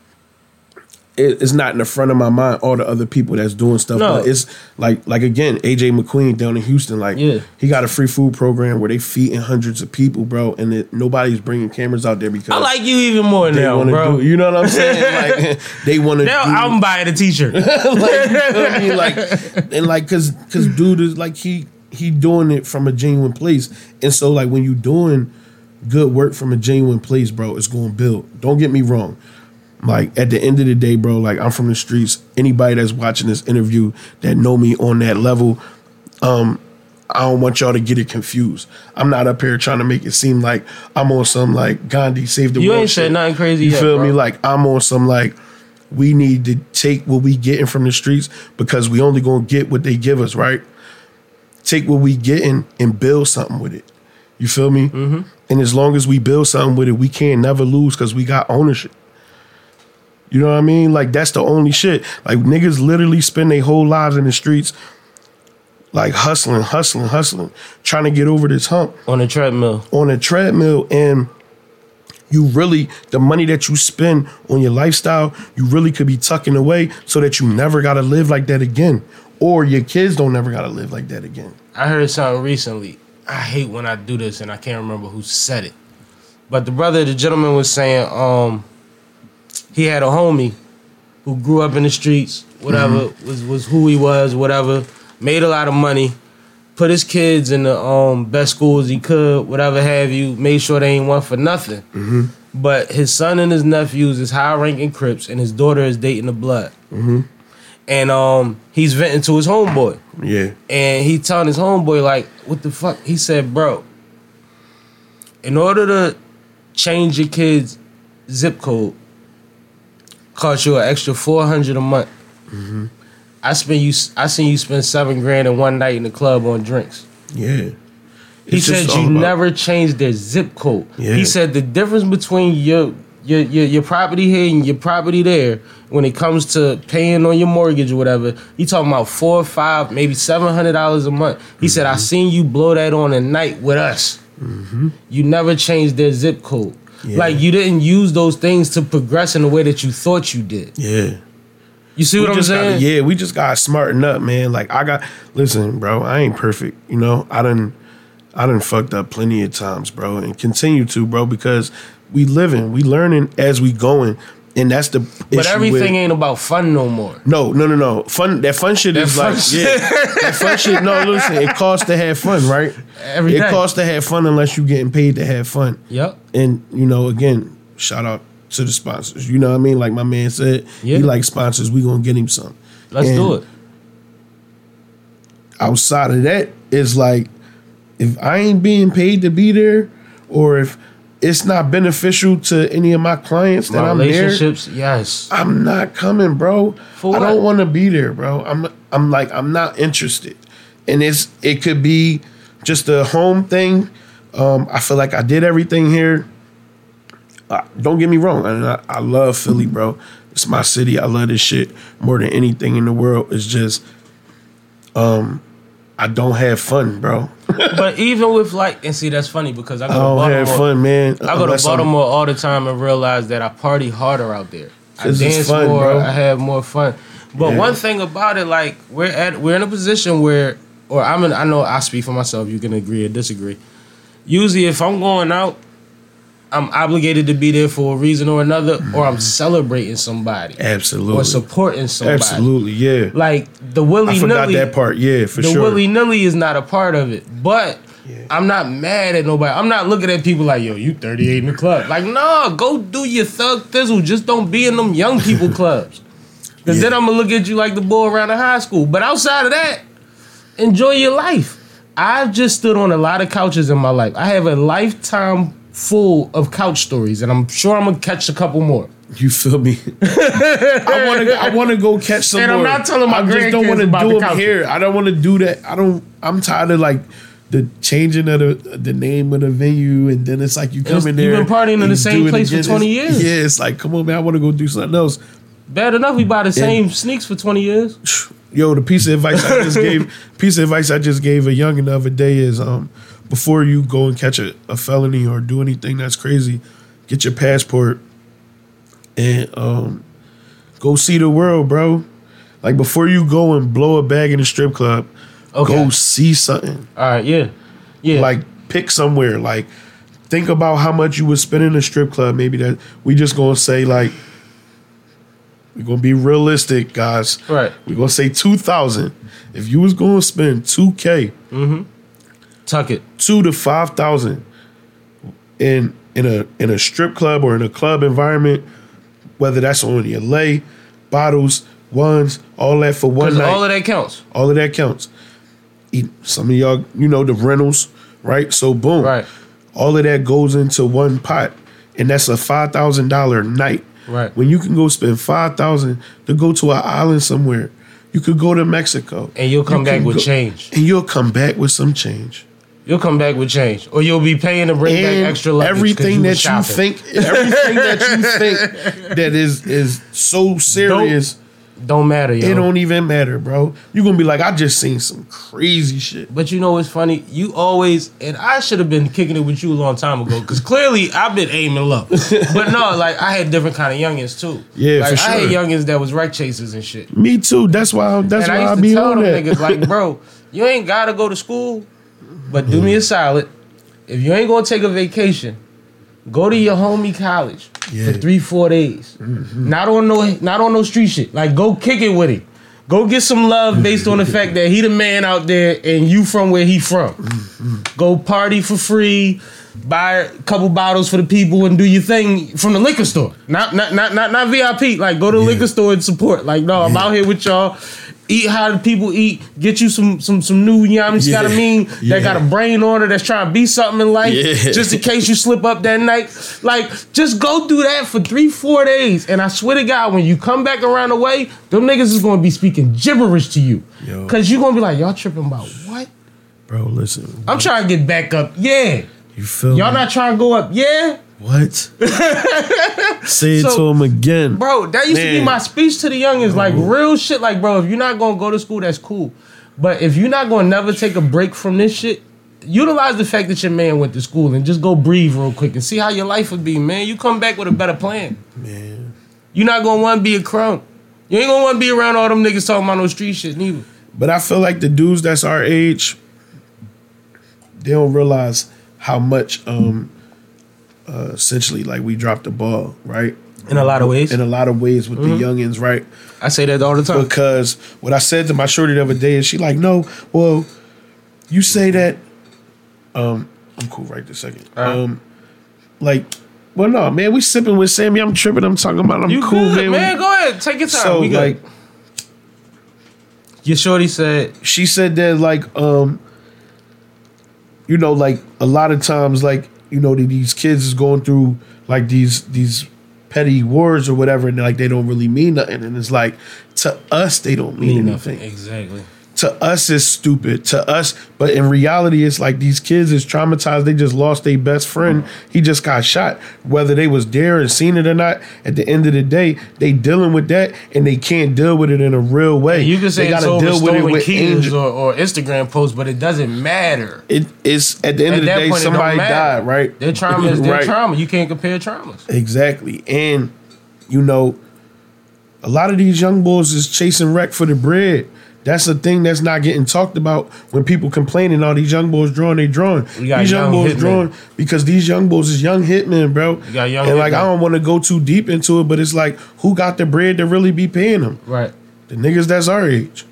It, it's not in the front of my mind. All the other people that's doing stuff, No. but it's like, like again, A J McQueen down in Houston. Like, Yeah. he got a free food program where they feeding hundreds of people, bro, and it, nobody's bringing cameras out there because I like you even more they now, want to bro. do. You know what I'm saying? Like they want to. Now I'm buying a t-shirt. like, you know what I mean? Like, and like, cause, cause, dude is like he he doing it from a genuine place, and so like when you doing good work from a genuine place, bro, it's going to build. Don't get me wrong. Like at the end of the day, bro, like I'm from the streets. Anybody that's watching this interview that know me on that level, um, I don't want y'all to get it confused. I'm not up here trying to make it seem like I'm on some like Gandhi save the You world ain't said shit. nothing crazy You yet, feel bro. me? Like I'm on some like we need to take what we getting from the streets because we only gonna get what they give us, right? Take what we getting and build something with it. You feel me? Mm-hmm. And as long as we build something with it, we can't never lose because we got ownership. You know what I mean? Like that's the only shit. Like niggas literally spend their whole lives in the streets, like hustling, hustling, hustling, trying to get over this hump On the treadmill. on a treadmill, and you really the money that you spend on your lifestyle, you really could be tucking away so that you never gotta live like that again, or your kids don't never gotta live like that again. I heard something recently. I hate when I do this and I can't remember who said it. But the brother, the gentleman was saying, um, he had a homie who grew up in the streets, whatever, Mm-hmm. was was who he was, whatever, made a lot of money, put his kids in the um, best schools he could, whatever have you, made sure they ain't want for nothing. Mm-hmm. But his son and his nephews is high-ranking Crips, and his daughter is dating the blood. Mm-hmm. And um, he's venting to his homeboy. Yeah. And he telling his homeboy, like, what the fuck? He said, bro, in order to change your kid's zip code, cost you an extra four hundred a month. Mm-hmm. I spend you. I seen you spend seven grand in one night in the club on drinks. Yeah. He It's said just you all about- never changed their zip code. Yeah. He said the difference between your, your your your property here and your property there, when it comes to paying on your mortgage or whatever, he talking about four or five, maybe seven hundred dollars a month. He said I seen you blow that on a night with us. Mm-hmm. You never changed their zip code. Yeah. Like you didn't use those things to progress in the way that you thought you did. Yeah. You see what We I'm just saying? gotta, yeah, we just got to smarten up, man. Like I got, listen, bro, I ain't perfect. You know, I done, I done fucked up plenty of times, bro, and continue to, bro, because we living, we learning as we going, and that's the. But issue everything with, ain't about fun no more. No, no, no, no. Fun. That fun shit That is fun like, shit. yeah, that fun shit. No, listen, it costs to have fun, right? Every it day. costs to have fun unless you getting paid to have fun. Yep. And you know, again, shout out to the sponsors. You know what I mean? Like my man said, Yeah. he likes sponsors. We gonna get him some. Let's And do it. outside of that, it's like if I ain't being paid to be there, or if it's not beneficial to any of my clients that My I'm there, relationships, yes. I'm not coming, bro. For I what? don't want to be there, bro. I'm I'm like I'm not interested, and it's it could be just a home thing. Um, I feel like I did everything here. Uh, don't get me wrong, I, I love Philly, bro. It's my city. I love this shit more than anything in the world. It's just, um, I don't have fun, bro. But even with like, and see, that's funny because I go I to don't Baltimore. have fun, man. I go to unless I'm- Baltimore all the time and realize that I party harder out there. I 'Cause it's dance fun, more. bro. I have more fun. But Yeah. one thing about it, like we're at, we're in a position where, or I'm in. I know I speak for myself. You can agree or disagree. Usually, if I'm going out, I'm obligated to be there for a reason or another, or I'm celebrating somebody, Absolutely. or supporting somebody. Absolutely, yeah. Like the willy I forgot nilly. that part. Yeah, for the sure. willy nilly is not a part of it. But Yeah. I'm not mad at nobody. I'm not looking at people like, yo, you thirty-eight in the club. Like, nah, go do your thug thizzle. Just don't be in them young people clubs. Because Yeah. then I'm going to look at you like the boy around the high school. But outside of that, enjoy your life. I've just stood on a lot of couches in my life. I have a lifetime full of couch stories, and I'm sure I'm going to catch a couple more. You feel me? I want to. I want to go catch some And I'm more. not telling my I just don't grandkids want to about do the them couch. here. I don't want to do that. I don't. I'm tired of like the changing of the the name of the venue, and then it's like you come It's- in you've there. been partying in and the you same do it place for again. twenty It's- years. Yeah, it's like, come on, man. I want to go do something else. Bad enough we buy the same sneaks for twenty years. Yo, the piece of advice I just gave, piece of advice I just gave a youngin' the other day is, um, before you go and catch a, a felony or do anything that's crazy, get your passport and um, go see the world, bro. Like before you go and blow a bag in a strip club, Okay. go see something. All right, yeah. Yeah. Like pick somewhere. Like think about how much you would spend in a strip club. Maybe that we just gonna say like. We're gonna be realistic, guys. Right. We're gonna say two thousand. If you was gonna spend two K, Tuck it. two to five thousand in in a in a strip club or in a club environment, whether that's on your lay, bottles, ones, all that for one Because night. all of that counts. all of that counts. Eat- Some of y'all, you know, the rentals, right? So boom. Right. All of that goes into one pot. And that's a five thousand dollar night. Right. When you can go spend five thousand to go to an island somewhere, you could go to Mexico, And you'll come You back can with go- change. and you'll come back with some change. You'll come back with change. Or you'll be paying to bring And back extra luggage 'cause everything you that was you shopping. think, everything that you think that is is so serious, Don't matter, yo. it don't even matter, bro. You're gonna be like, I just seen some crazy shit. But you know what's funny? You always, and I should have been kicking it with you a long time ago, because clearly I've been aiming low. But no, like I had different kind of youngins too. Yeah, like, for I had sure. youngins that was wreck chasers and shit. Me too. That's why. That's and why I I, used to be tell on them that. niggas like, bro, you ain't gotta go to school, but do me a solid. If you ain't gonna take a vacation, go to your homie college Yeah. for three, four days. Not on no, not on no street shit. Like go kick it with him. Go get some love based on the fact that he the man out there and you from where he from. Go party for free, buy a couple bottles for the people and do your thing from the liquor store. Not not not not, not V I P. Like go to the Yeah. liquor store and support. Like no, I'm Yeah. out here with y'all. Eat how the people eat. Get you some some some new, you know what I Yeah. mean? Yeah. That got a brain on it that's trying to be something in life. Yeah. Just in case you slip up that night. Like, just go do that for three, four days. And I swear to God, when you come back around the way, them niggas is gonna be speaking gibberish to you. Yo. Cause you gonna be like, y'all tripping about what? Bro, listen. I'm trying to get back up. Yeah. You feel Y'all me? not trying to go up. Yeah. What? Say it So- to him again. Bro, that used to be Man. my speech to the youngins. Like real shit. Like, bro, if you're not gonna go to school, that's cool. But if you're not gonna never take a break from this shit, utilize the fact that your man went to school and just go breathe real quick and see how your life would be, man. You come back with a better plan. Man. You're not gonna wanna be a crumb. You ain't gonna wanna be around all them niggas talking about no street shit neither. But I feel like the dudes that's our age, they don't realize how much um uh, essentially like we dropped the ball, right? In a lot of ways. In a lot of ways with Mm-hmm. the youngins, right? I say that all the time. Because what I said to my shorty the other day is she like, no, well, you say that um I'm cool right this second. Alright. Um like well no, man, we sipping with Sammy. I'm tripping. I'm talking about I'm You cool, good, man. man. Go ahead. Take your time. So we good. like Your shorty said, she said that like um you know like a lot of times like you know that these kids is going through like these these petty wars or whatever and like they don't really mean nothing and it's like to us they don't mean, mean anything nothing. Exactly. to us it's stupid. To us, but in reality, it's like these kids is traumatized. They just lost their best friend. He just got shot. Whether they was there and seen it or not, at the end of the day, they dealing with that and they can't deal with it in a real way. You can say they it's gotta over deal with it stolen with kids angel- or, or Instagram posts, but it doesn't matter. It, it's at the end At of the that day, point, it don't somebody matter. died, right? Their trauma is their Right. trauma. You can't compare traumas. Exactly. And, you know, a lot of these young boys is chasing wreck for the bread. That's a thing that's not getting talked about when people complaining, all these young boys drawing, they drawing. You got These young, young boys hitmen. drawing because these young boys is young hitmen, bro. You got young and like, hitmen. I don't want to go too deep into it, but it's like, who got the bread to really be paying them? Right. The niggas that's our age.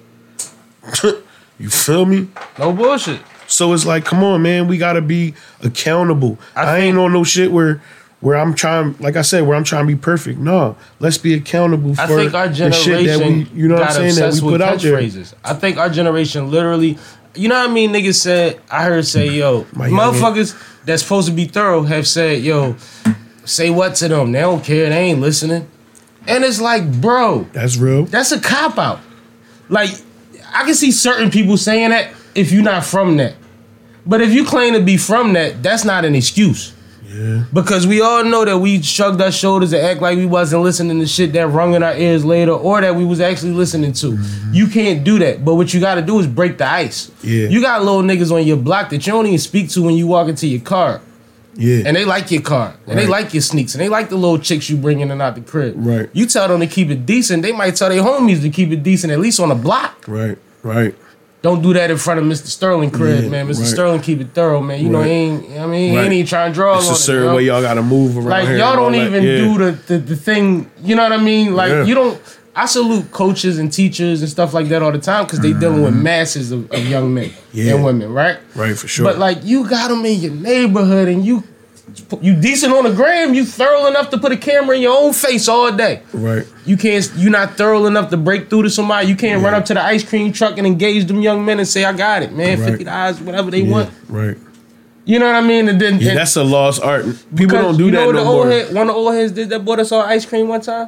You feel me? No bullshit. So it's like, come on, man, we gotta be accountable. I I, ain't on no shit where where I'm trying, like I said, where I'm trying to be perfect. No, let's be accountable for I think our the generation shit that we, you know what I'm got saying, that we obsessed put with out there. catchphrases. I think our generation literally, you know what I mean? Niggas said, I heard say, yo, My young motherfuckers that's supposed to be thorough have said, yo, say what to them? They don't care. They ain't listening. And it's like, bro, That's real. that's a cop out. Like, I can see certain people saying that if you're not from that. But if you claim to be from that, that's not an excuse. Yeah. Because we all know that we shrugged our shoulders and act like we wasn't listening to shit that rung in our ears later or that we was actually listening to. Mm-hmm. You can't do that. But what you got to do is break the ice. Yeah. You got little niggas on your block that you don't even speak to when you walk into your car. Yeah. And they like your car. And they Right. like your sneaks. And they like the little chicks you bring in and out the crib. Right. You tell them to keep it decent. They might tell their homies to keep it decent, at least on the block. Right. Right. Don't do that in front of Mister Sterling crib, Yeah, man. Mister right. Sterling keep it thorough, man. You know, Right. he ain't, I mean, he Right. ain't even trying to draw It's on a certain it, yo. way y'all gotta move around Like, here. y'all and all don't that. even Yeah. do the, the the thing, you know what I mean? Like, Yeah. you don't, I salute coaches and teachers and stuff like that all the time because they dealing with masses of, of young men Yeah. and women, right? Right, for sure. But, like, you got them in your neighborhood and you, you decent on the gram, you thorough enough to put a camera in your own face all day. Right. You can't. You're not thorough enough to break through to somebody. You can't run up to the ice cream truck and engage them young men and say, "I got it, man. Right. Fifty dollars, whatever they Yeah. want." Right. You know what I mean? And then Yeah, and that's a lost art. People because don't do you know that what no the old more. head, one of the old heads did that bought us all ice cream one time.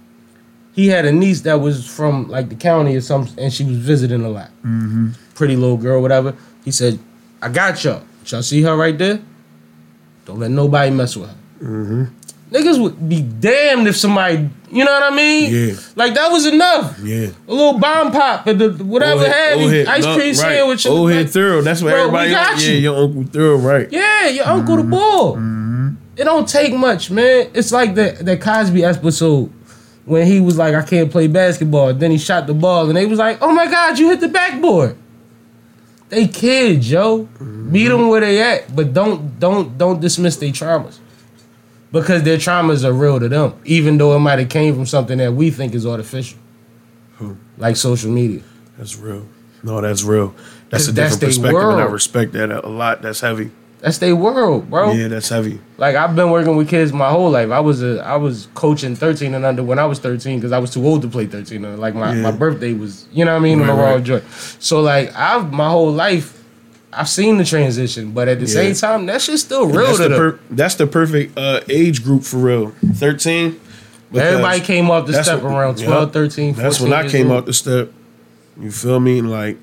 He had a niece that was from like the county or something, and she was visiting a lot. Mm-hmm. Pretty little girl, whatever. He said, "I got y'all. Y'all see her right there? Don't let nobody mess with her." Mm-hmm. Niggas would be damned if somebody, you know what I mean? Yeah. Like that was enough. Yeah. A little bomb pop, and the, whatever Old head- had old me, head- ice no, cream right. sandwich. and Old the- head thorough. That's what Bro, we everybody. got Yeah, you. your uncle thorough, right? Yeah, your uncle the bull. It don't take much, man. It's like that that Cosby episode when he was like, "I can't play basketball." Then he shot the ball, and they was like, "Oh my God, you hit the backboard." They kids, yo. Meet them where they at, but don't don't don't dismiss their traumas because their traumas are real to them, even though it might have came from something that we think is artificial, like social media. That's real. No, that's real. That's 'Cause a that's different they perspective, and I world. respect that a lot. That's heavy. That's their world, bro. Yeah, that's heavy. Like I've been working with kids my whole life. I was a I was coaching thirteen and under when I was thirteen because I was too old to play thirteen and under. Like my, Yeah. my birthday was, you know what I mean, on Right, the Raw right. joint. So like I've my whole life I've seen the transition, but at the Yeah. same time that shit's still real That's to the, them. per- that's the perfect uh, age group for real. thirteen. because Everybody came off the that's step what- around yeah. twelve, thirteen, That's fourteen when I years came old. out the step. You feel me? And like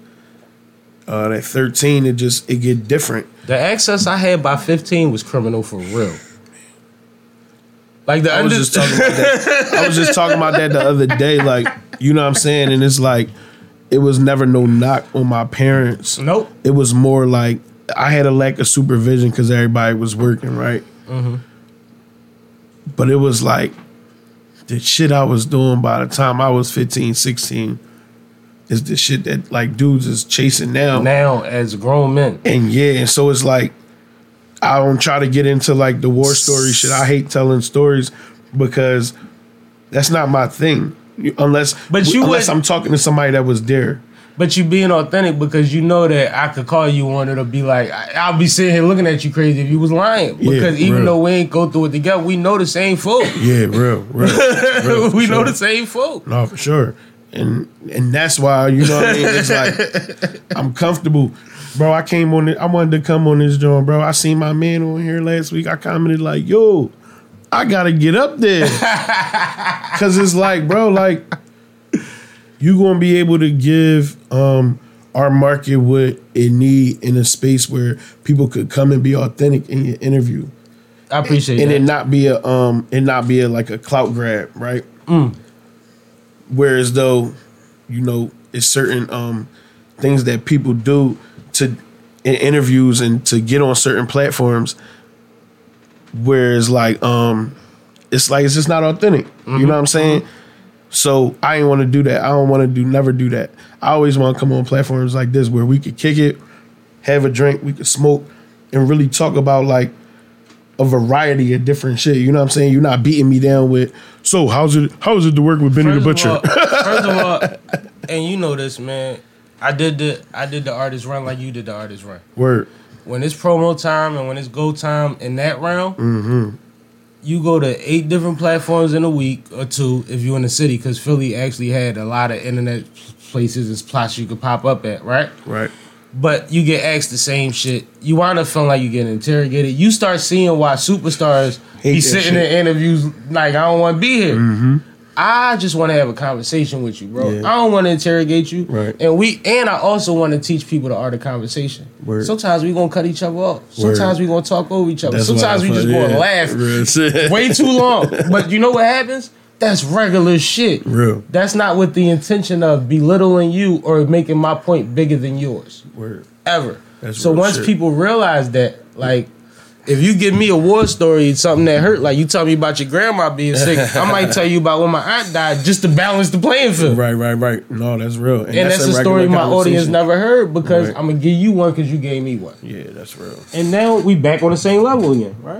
uh, that thirteen, it just it get different. The access I had by fifteen was criminal for real. Like the I was under- just talking about that. I was just talking about that the other day. Like, you know what I'm saying? And it's like, it was never no knock on my parents. Nope. It was more like I had a lack of supervision because everybody was working, right? Mm-hmm. But it was like the shit I was doing by the time I was fifteen, sixteen is the shit that like dudes is chasing now. Now as grown men. And yeah, and so it's like I don't try to get into like the war story shit. I hate telling stories because that's not my thing. You- Unless, But you unless would- I'm talking to somebody that was there. But you being authentic because you know that I could call you on it or be like, I- I'll be sitting here looking at you crazy if you was lying. Yeah, Because even real. though we ain't go through it together, we know the same folk. Yeah, real, real. real for we know sure. the same folk. No, for sure. And and that's why, you know what I mean? It's like I'm comfortable. Bro, I came on it. I wanted to come on this joint, bro. I seen my man on here last week. I commented like, yo, I gotta get up there. Cause it's like, bro, like, you gonna be able to give um our market would it need in a space where people could come and be authentic in your interview, I appreciate and that. it not be a um, and not be a, like a clout grab, right? Mm. Whereas though, you know, it's certain um things that people do to in interviews and to get on certain platforms, whereas like um, it's like it's just not authentic. Mm-hmm. You know what I'm saying? So I ain't want to do that. I don't want to do never do that. I always want to come on platforms like this where we could kick it, have a drink, we could smoke, and really talk about like a variety of different shit. You know what I'm saying? You're not beating me down with, so how's it how is it to work with Benny the First of Butcher? all- First of all, and you know this, man. I did the I did the artist run like you did the artist run. Word. When it's promo time and when it's go time in that round, Mm-hmm. you go to eight different platforms in a week or two if you're in the city, because Philly actually had a lot of internet places and spots you could pop up at, right? Right. But you get asked the same shit. You wind up feeling like you get interrogated. You start seeing why superstars Hate be that sitting shit. in interviews like, I don't want to be here. Mm-hmm. I just want to have a conversation with you, bro. Yeah. I don't want to interrogate you. Right. And we and I also want to teach people the art of conversation. Word. Sometimes we gonna cut each other off. Sometimes we gonna talk over each other. That's Sometimes why we I just fuck- gonna yeah. laugh Real shit. way too long. But you know what happens? That's regular shit. Real. That's not with the intention of belittling you or making my point bigger than yours. Word. Ever. That's so real once shit. people realize that, like, if you give me a war story, something that hurt, like you tell me about your grandma being sick, I might tell you about when my aunt died just to balance the playing field. Right, right, right. No, that's real. And that's, a, regular story my audience conversation. never heard because Right. I'm going to give you one because you gave me one. Yeah, that's real. And now we back on the same level again, right?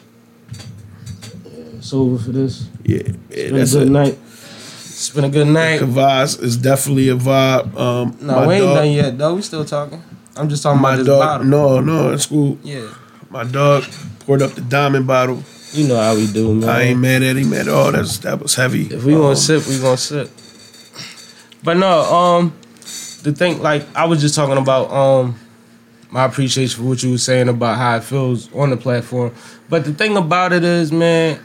Yeah, it's over for this. Yeah, yeah It's been that's a good it. night. It's been a good night. Kavaz is definitely a vibe. Um, No, my we ain't dog, done yet, though. We still talking. I'm just talking My about this dog, bottle. no, no, it's cool. Yeah. My dog poured up the diamond bottle. You know how we do, man. I ain't mad at him at all. That's that was heavy. If we Um, gonna sip, we gonna sip. But no, um, the thing, like I was just talking about, um, my appreciation for what you were saying about how it feels on the platform. But the thing about it is, man,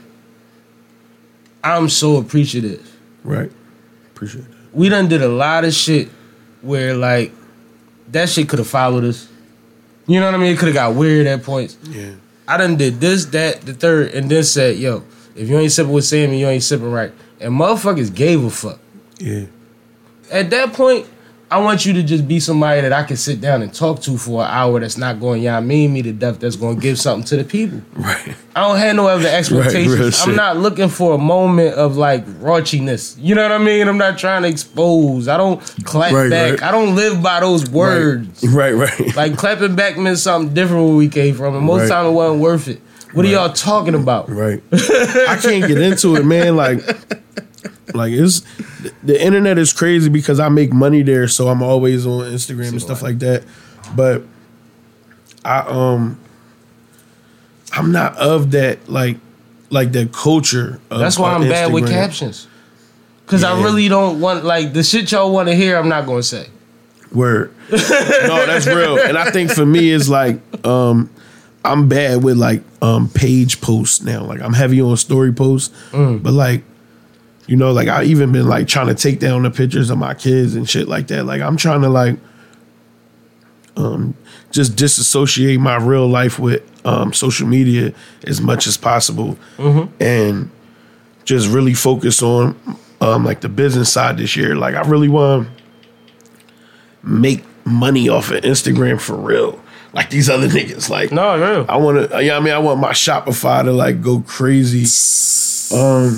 I'm so appreciative. Right. Appreciate that. We done did a lot of shit where like that shit could have followed us. You know what I mean? It could have got weird at points. Yeah. I done did this, that, the third, and then said, yo, if you ain't sipping with Sammy, you ain't sipping right. And motherfuckers gave a fuck. Yeah. At that point, I want you to just be somebody that I can sit down and talk to for an hour that's not going, yeah, I mean me to death, that's going to give something to the people. Right. I don't have no other expectations. real I'm shit. not looking for a moment of like raunchiness. You know what I mean? I'm not trying to expose. I don't clap Right, back. right. I don't live by those words. Right, right. Like clapping back meant something different where we came from, and most Right. time it wasn't worth it. What are y'all talking about? Right. I can't get into it, man. Like, like it's the internet is crazy because I make money there, so I'm always on Instagram and stuff like that. But I um, I'm not of that like like that culture. Of, That's why of I'm bad with Instagram. captions. Cause I Yeah. really don't want like the shit y'all want to hear. I'm not gonna say. Word. No, that's real. And I think for me, it's like um, I'm bad with like um, page posts now. Like I'm heavy on story posts, Mm. but like you know, like I even been like trying to take down the pictures of my kids and shit like that. Like I'm trying to like um, just disassociate my real life with um, social media as much as possible, Mm-hmm. and just really focus on um, like the business side this year. Like I really want to make money off of Instagram for real. Like these other niggas. Like No, real. I want to, yeah, I mean, I want my Shopify to like go crazy. Um,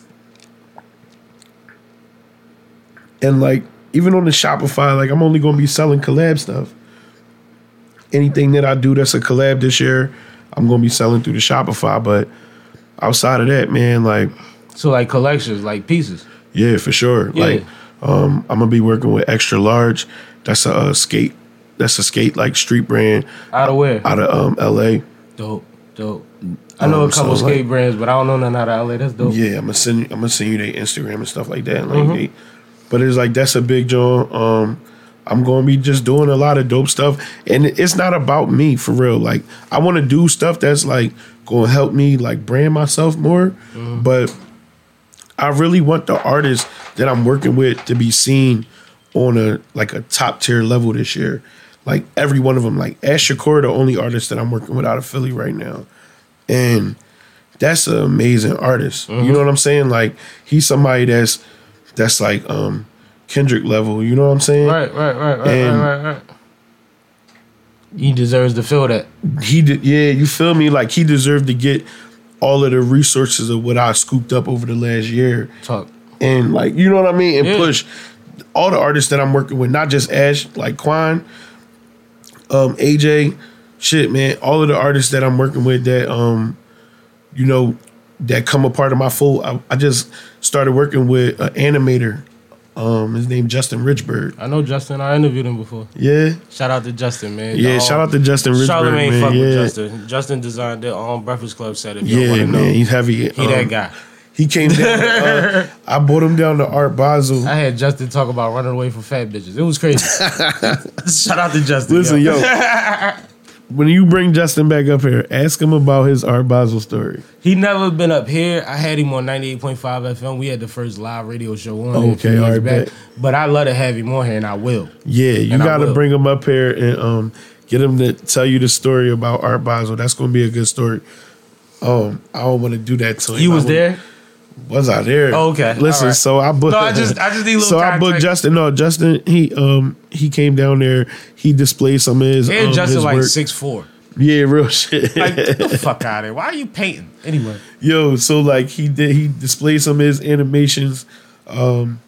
and like, even on the Shopify, like I'm only going to be selling collab stuff. Anything that I do that's a collab this year, I'm going to be selling through the Shopify. But outside of that, man, like, So like collections, like pieces. yeah, for sure. Yeah. Like, um, I'm gonna be working with Extra Large. That's a uh, skate. That's a skate like street brand Out of where? out of um, L A. Dope, dope. I know Um, a couple so, skate like- brands, but I don't know nothing out of L A. That's dope. Yeah, I'm gonna send. I'm gonna send you their Instagram and stuff like that. And like, Mhm. they, but it's like that's a big joint. Um, I'm gonna be just doing a lot of dope stuff, and it's not about me for real. Like, I want to do stuff that's like gonna help me like brand myself more, but I really want the artists that I'm working with to be seen on a like a top tier level this year. Like every one of them. Like Ash Shakur, the only artist that I'm working with out of Philly right now, and that's an amazing artist. Mm-hmm. You know what I'm saying? Like he's somebody that's that's like um, Kendrick level. You know what I'm saying? Right, right, right, right, And- right, right, right. He deserves to feel that. He did, yeah. You feel me? Like he deserved to get all of the resources of what I scooped up over the last year. Talk. And like, you know what I mean? And Yeah. push all the artists that I'm working with, not just Ash, like Quan, um, A J, shit, man. All of the artists that I'm working with that, um, you know, that come a part of my fold. I, I just started working with an animator. Um, his name Justin Richburg. I know Justin. I interviewed him before. Yeah, Shout out to Justin, man. yeah. The, Shout um, out to Justin Richburg, Charlamagne man. fuck with Yeah, Justin. Justin designed their own Breakfast Club set. If you yeah, want to know, man. He's heavy. he that guy. He came down. To, uh, I brought him down to Art Basel. I had Justin talk about running away from fat bitches. It was crazy. Shout out to Justin. Listen, yo. yo. When you bring Justin back up here, ask him about his Art Basel story. He never been up here. I had him on ninety-eight point five F M. We had the first live radio show on. Okay, a few years all right, back. bet. But I love to have him on here, and I will. Yeah, you And I got to will. bring him up here and um, get him to tell you the story about Art Basel. That's going to be a good story. Um, I don't want to do that to him. You was I wanna- there? Was I there? Oh, okay. Listen, All right. so I booked. No, I just- I just need a little So I booked context. Justin. No, Justin. He um he came down there. He displayed some of his. And um, Justin his like work. six four. Yeah, real shit. Like, get the fuck out of here. Why are you painting? Anyway. Yo, so like he did, he displayed some of his animations, um,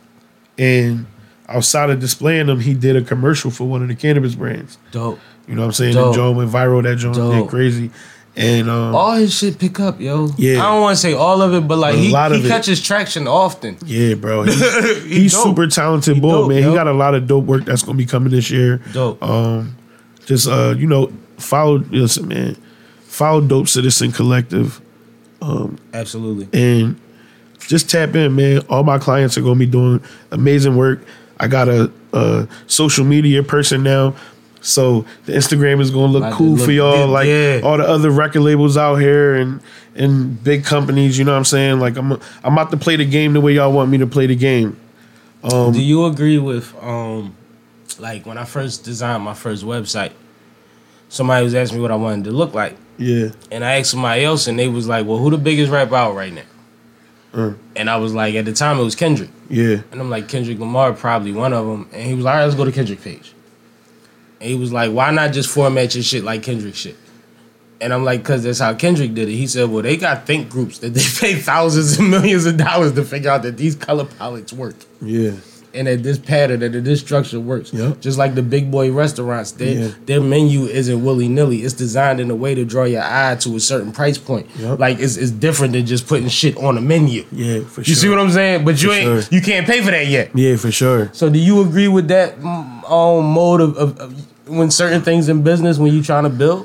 and outside of displaying them, he did a commercial for one of the cannabis brands. Dope. You know what I'm saying? Dope. The joint went viral. That joint Dope. did crazy, and um, All his shit pick up, yo. Yeah. I don't want to say all of it, but like A he, lot of he it. catches traction often. yeah, bro, he's, he's dope. super talented He boy, dope, man. yo. He got a lot of dope work that's gonna be coming this year. Dope. Um, just uh, you know, follow. Listen, man, follow Dope Citizen Collective. Absolutely. And just tap in, man. All my clients are gonna be doing amazing work. I got a, a social media person now, so the Instagram is gonna look Like, cool look for y'all. good, Like yeah. all the other record labels out here and and big companies. You know what I'm saying? Like I'm I'm about to play the game the way y'all want me to play the game. Um, Do you agree with um like when I first designed my first website, somebody was asking me what I wanted to look like. Yeah, And I asked somebody else and they was like, well, who the biggest rapper out right now? Mm. And I was like, at the time it was Kendrick. yeah, And I'm like, Kendrick Lamar probably one of them. And he was like, all right, let's go to Kendrick page. And he was like, why not just format your shit like Kendrick shit? And I'm like, because that's how Kendrick did it. He said, well, they got think groups that they pay thousands and millions of dollars to figure out that these color palettes work. yeah, And that this pattern, that this structure works. Yep. Just like the big boy restaurants, their, Yeah. their menu isn't willy-nilly. It's designed in a way to draw your eye to a certain price point. Yep. Like, it's, it's different than just putting shit on a menu. yeah, for You sure. see what I'm saying? But you For ain't, sure. you can't pay for that yet. Yeah, for sure. So do you agree with that mm, um, mode of, of, of when certain things in business, when you trying to build?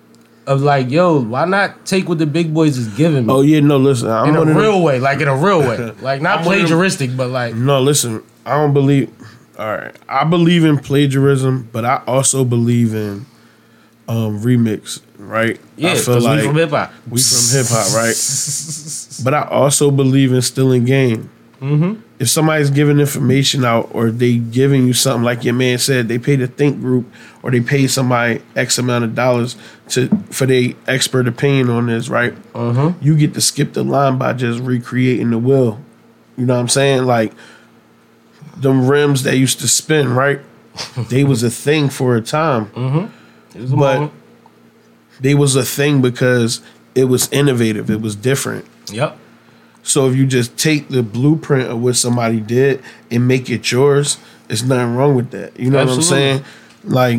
Of like, yo, why not take what the big boys is giving me? Oh yeah, no, listen, I'm in a one of them- real way, like in a real way. Like not I'm one of them- plagiaristic, but like, No, listen, I don't believe. All right, I believe in plagiarism, but I also believe in um, remix. Right? yeah, I feel 'cause like we from hip hop. we from hip hop, right? But I also believe in stealing game. Mm-hmm. If somebody's giving information out, or they giving you something, like your man said, they pay the think group, or they pay somebody X amount of dollars to for their expert opinion on this, right? Uh-huh. You get to skip the line by just recreating the wheel. You know what I'm saying? Like them rims that used to spin, right? They was a thing for a time, It was a but moment. they was a thing because it was innovative. It was different. Yep. So if you just take the blueprint of what somebody did and make it yours, there's nothing wrong with that. You know what I'm Absolutely. saying? Like,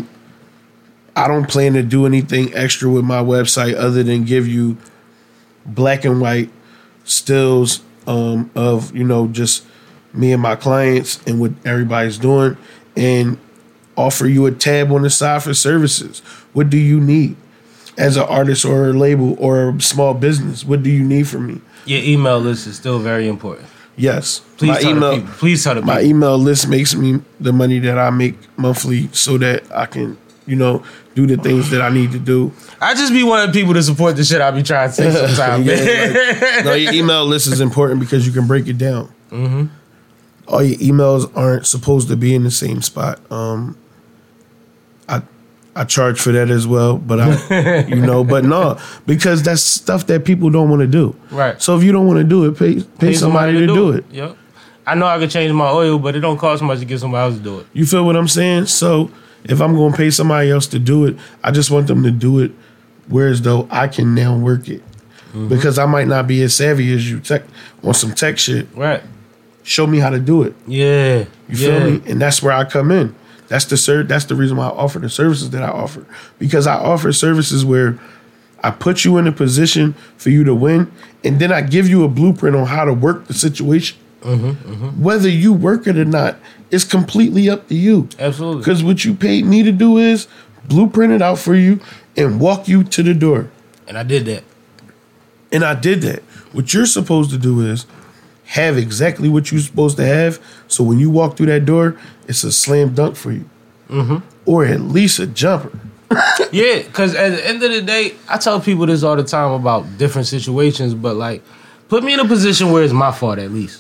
I don't plan to do anything extra with my website other than give you black and white stills um, of, you know, just me and my clients and what everybody's doing, and offer you a tab on the side for services. What do you need as an artist or a label or a small business? What do you need from me? Your email list is still very important. Yes. Please my tell email, the people. Please tell the people. my email list makes me the money that I make monthly so that I can, you know, do the things that I need to do. I just be wanting people to support the shit I be trying to say sometimes. Yeah, man. like, no, your email list is important because you can break it down. Mm-hmm. all your emails aren't supposed to be in the same spot. Um, I I charge for that as well, but I, you know, but no, because that's stuff that people don't want to do. Right. So if you don't want to do it, pay pay, somebody, to do it. Yep. I know I could change my oil, but it don't cost much to get somebody else to do it. You feel what I'm saying? So if I'm going to pay somebody else to do it, I just want them to do it whereas though I can now work it. Mm-hmm. Because I might not be as savvy as you tech on some tech shit. Right. Show me how to do it. Yeah. You yeah. feel me? And that's where I come in. That's the ser- That's the reason why I offer the services that I offer. Because I offer services where I put you in a position for you to win, and then I give you a blueprint on how to work the situation. Mm-hmm, mm-hmm. Whether you work it or not, it's completely up to you. Absolutely. Because what you paid me to do is blueprint it out for you and walk you to the door. And I did that. And I did that. What you're supposed to do is have exactly what you're supposed to have, so when you walk through that door, it's a slam dunk for you. Mm-hmm. Or at least a jumper. Yeah, because at the end of the day, I tell people this all the time about different situations, but like, put me in a position where it's my fault at least.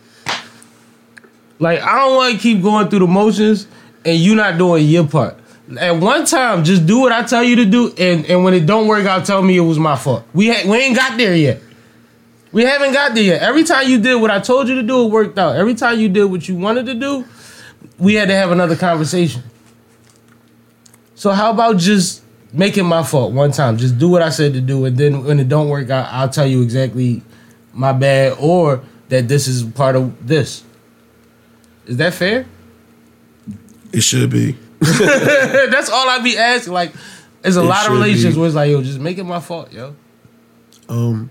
Like, I don't want to keep going through the motions and you not doing your part. At one time, just do what I tell you to do, and, and when it don't work out, tell me it was my fault. We ha- we ain't got there yet. We haven't got there yet. Every time you did what I told you to do, it worked out. Every time you did what you wanted to do, we had to have another conversation. So how about just make it my fault one time? Just do what I said to do, and then when it don't work out, I'll tell you exactly my bad or that this is part of this. Is that fair? It should be. That's all I be asking. Like, there's a It lot of should relationships be. where it's like, yo, just make it my fault, yo. Um,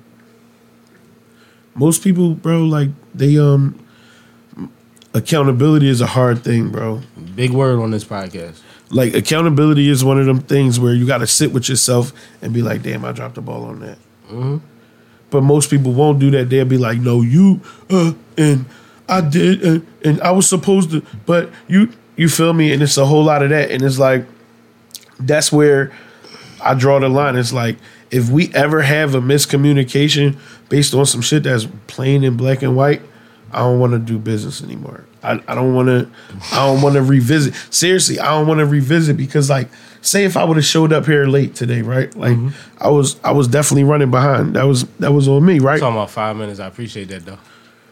most people, bro, like they um, accountability is a hard thing, bro. Big word on this podcast. Like accountability is one of them things where you got to sit with yourself and be like, damn, I dropped the ball on that. Mm-hmm. But most people won't do that. They'll be like, no, you uh, and I did, and, and I was supposed to, but you, you feel me? And it's a whole lot of that. And it's like, that's where I draw the line. It's like, if we ever have a miscommunication based on some shit that's plain in black and white, I don't want to do business anymore. I, I don't want to. I don't want to revisit. Seriously, I don't want to revisit because, like, say if I would have showed up here late today, right? Like, mm-hmm. I was, I was definitely running behind. That was, that was on me, right? Talking about five minutes. I appreciate that though.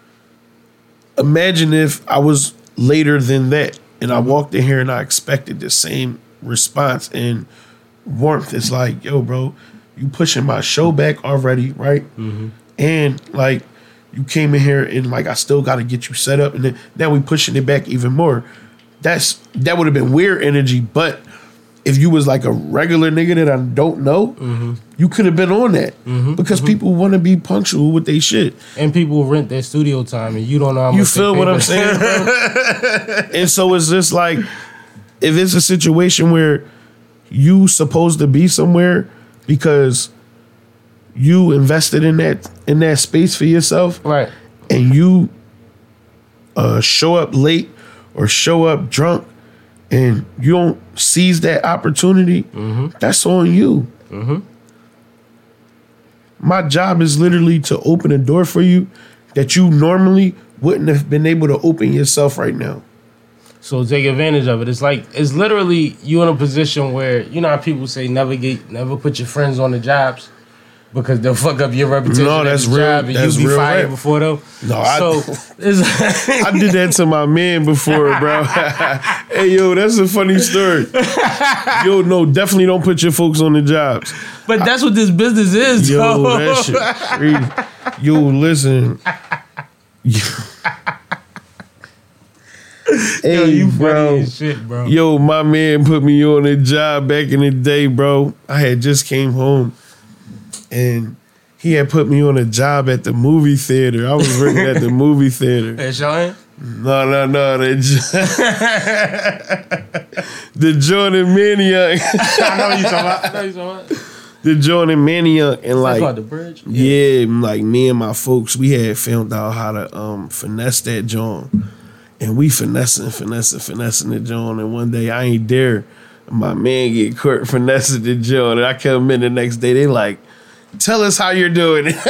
Imagine if I was later than that, and I walked in here and I expected the same response and warmth. It's like, yo, bro, you pushing my show back already, right? Mm-hmm. And like, you came in here and like, I still got to get you set up, and then now we pushing it back even more. That's that would have been weird energy, but if you was like a regular nigga that I don't know, mm-hmm. you could have been on that mm-hmm. because mm-hmm. people want to be punctual with their shit, and people rent their studio time, and you don't know how much. You feel what I'm saying, bro? And so it's just like, if it's a situation where you supposed to be somewhere because you invested in that in that space for yourself, right? And you uh, show up late or show up drunk, and you don't seize that opportunity, mm-hmm. that's on you. Mm-hmm. My job is literally to open a door for you that you normally wouldn't have been able to open yourself right now. So take advantage of it. It's like, it's literally you in a position where, you know how people say never get, never put your friends on the jobs because they'll fuck up your reputation. No, that's at the real. Job and That's you be real fired rap. before them. No, so I, it's I did that to my man before, bro. Hey, yo, that's a funny story. Yo, no, definitely don't put your folks on the jobs. But that's what this business is, Yo, though. that shit crazy. Yo, listen. Yo. Hey, Yo, you bro. funny as shit, bro. Yo, my man put me on a job back in the day, bro. I had just came home, and he had put me on a job at the movie theater. I was working at the movie theater. Hey, Sean? No, no, no. The, the Jordan Maniac. I know you talking about. I know you talking about. The Jordan Maniac, and like, called the bridge? Yeah. yeah, like me and my folks, we had found out how to um, finesse that joint. And we finessing, finessing, finessing the joint. And one day I ain't there. My man get caught finessing the joint. And I come in the next day, they like, Tell us how you're doing it.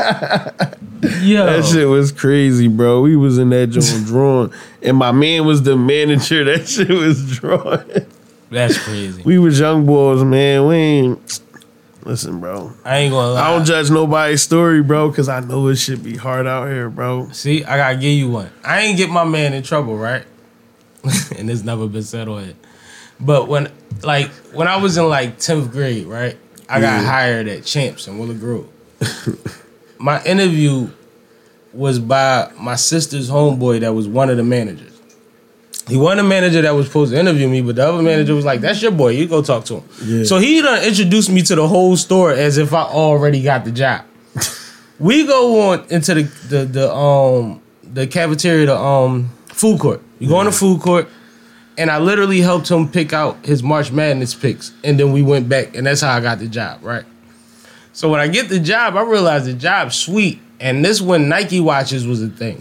Yo. That shit was crazy, bro. We was in that joint drawing, and my man was the manager. That shit was drawing. That's crazy. We was young boys, man. We ain't. Listen, bro. I ain't gonna lie. I don't judge nobody's story, bro, because I know it should be hard out here, bro. See, I gotta give you one. I ain't get my man in trouble, right? And it's never been said on it. But when, like, when I was in like tenth grade, right? I got Yeah. hired at Champs in Willow Grove. My interview was by my sister's homeboy that was one of the managers. He wasn't a manager that was supposed to interview me, but the other manager was like, that's your boy, you go talk to him. Yeah. So he done introduced me to the whole store as if I already got the job. We go on into the the, the um the cafeteria, the um food court. You go in the food court, and I literally helped him pick out his March Madness picks, and then we went back, and that's how I got the job, right? So when I get the job, I realized the job's sweet, and this when Nike watches was a thing.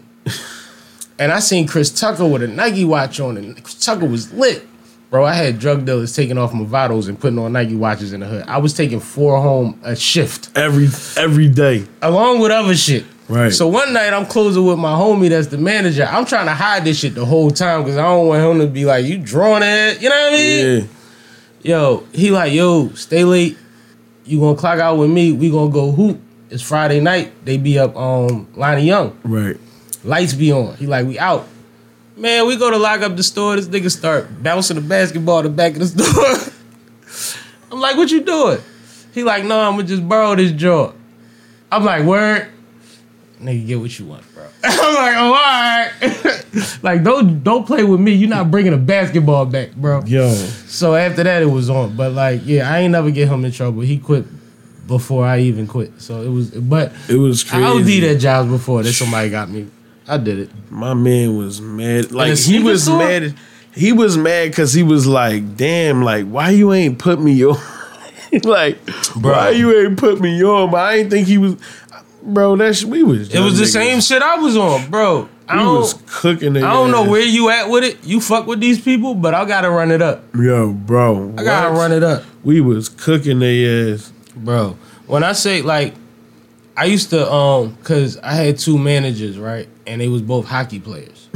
And I seen Chris Tucker with a Nike watch on, and Chris Tucker was lit. Bro, I had drug dealers taking off Movados and putting on Nike watches in the hood. I was taking four home a shift. Every every day. Along with other shit. Right. So one night I'm closing with my homie that's the manager. I'm trying to hide this shit the whole time because I don't want him to be like, you drawing it? You know what I mean? Yeah. Yo, he like, yo, stay late. You gonna clock out with me. We gonna go hoop. It's Friday night. They be up on Lonnie Young. Right. Lights be on. He like, we out. Man, we go to lock up the store. This nigga start bouncing the basketball to the back of the store. I'm like, what you doing? He like, no, I'm gonna just borrow this drawer. I'm like, word? Nigga, get what you want, bro. I'm like, oh, all right. Like, don't don't play with me. You're not bringing a basketball back, bro. Yo. So after that, it was on. But like, yeah, I ain't never get him in trouble. He quit before I even quit. So it was, but It was crazy. I O D'd at jobs before that somebody got me. I did it. My man was mad. Like, a he sneaker was store? mad. He was mad because he was like, damn, like, why you ain't put me on? Like, Bro. why you ain't put me on? But I ain't think he was, bro, that shit, we was It was the niggas. same shit I was on, bro. I We don't, was cooking it. I don't know where you at with it. You fuck with these people, but I gotta run it up. Yo, bro. I gotta run it up. We was cooking their ass. Bro, when I say like, I used to um, cause I had two managers, right, and they was both hockey players.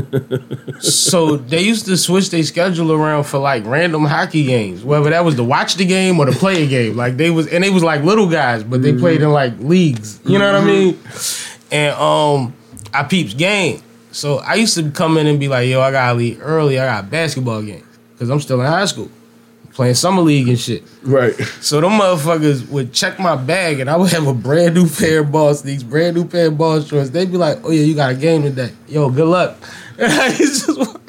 So they used to switch their schedule around for like random hockey games, whether that was to watch the game or to play a game. Like they was, and they was like little guys, but they played in like leagues. You know what I mean? And um, I peeps game. So I used to come in and be like, yo, I gotta leave early. I got a basketball game because I'm still in high school, playing summer league and shit. Right. So them motherfuckers would check my bag and I would have a brand new pair of ball sneaks, brand new pair of ball shorts. They'd be like, oh yeah, you got a game today. Yo, good luck. And I used to just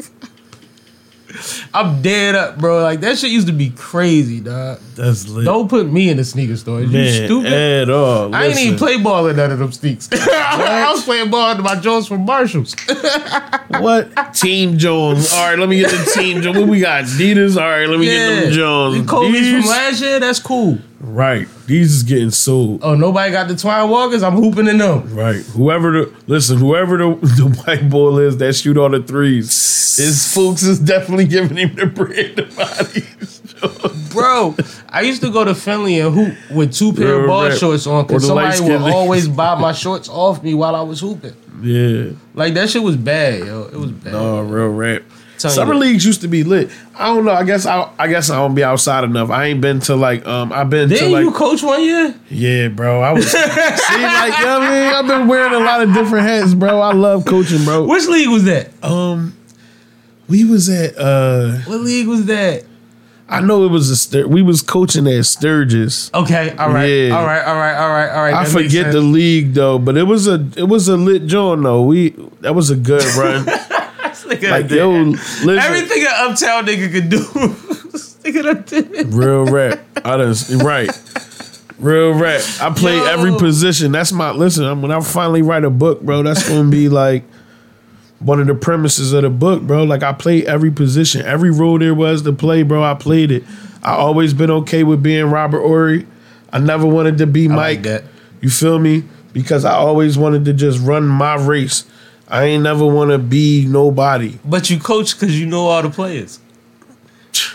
I'm dead up, bro. Like that shit used to be crazy, dog. That's lit. Don't put me in the sneaker store. You Man, stupid. at all. I ain't Listen. even play ball in none of them sneaks. I was playing ball in my Jones from Marshalls. What? Team Jones. All right, let me get the Team Jones. What we got? Adidas. All right, let me get them Jones. The Kobe's These- from last year, that's cool. Right. These is getting sold. Oh, nobody got the Twine Walkers? I'm hooping in them. Right. Whoever the listen, whoever the, the white boy is that shoot all the threes, his folks is definitely giving him the bread to bodies. Bro, I used to go to Finley and hoop with two pair of Real ball rap. shorts on Or because the somebody would light-skinned always buy my shorts off me while I was hooping. Yeah. Like, that shit was bad, yo. It was bad. No, real rap. Tell you Summer that. leagues used to be lit. I don't know. I guess I I guess I don't be outside enough. I ain't been to like um I've been Didn't to like you coach one year? yeah, bro. I was see like you know what I mean. I've been wearing a lot of different hats, bro. I love coaching, bro. Which league was that? Um, we was at uh What league was that? I know it was a Stur- we was coaching at Sturgis. Okay, all right, Yeah. all right, all right, all right, all right. I That makes forget the sense. league though, but it was a it was a lit joint though. We that was a good run. Nigga Like did yo, that. listen, Everything an uptown nigga could do. Nigga done did it. real rap. I done right. Real rap. I play Yo. every position. That's my listen. When I finally write a book, bro, that's gonna be like one of the premises of the book, bro. Like I play every position, every role there was to play, bro. I played it. I always been okay with being Robert Ory. I never wanted to be I Mike. like that. You feel me? Because I always wanted to just run my race. I ain't never want to be nobody. But you coach because you know all the players.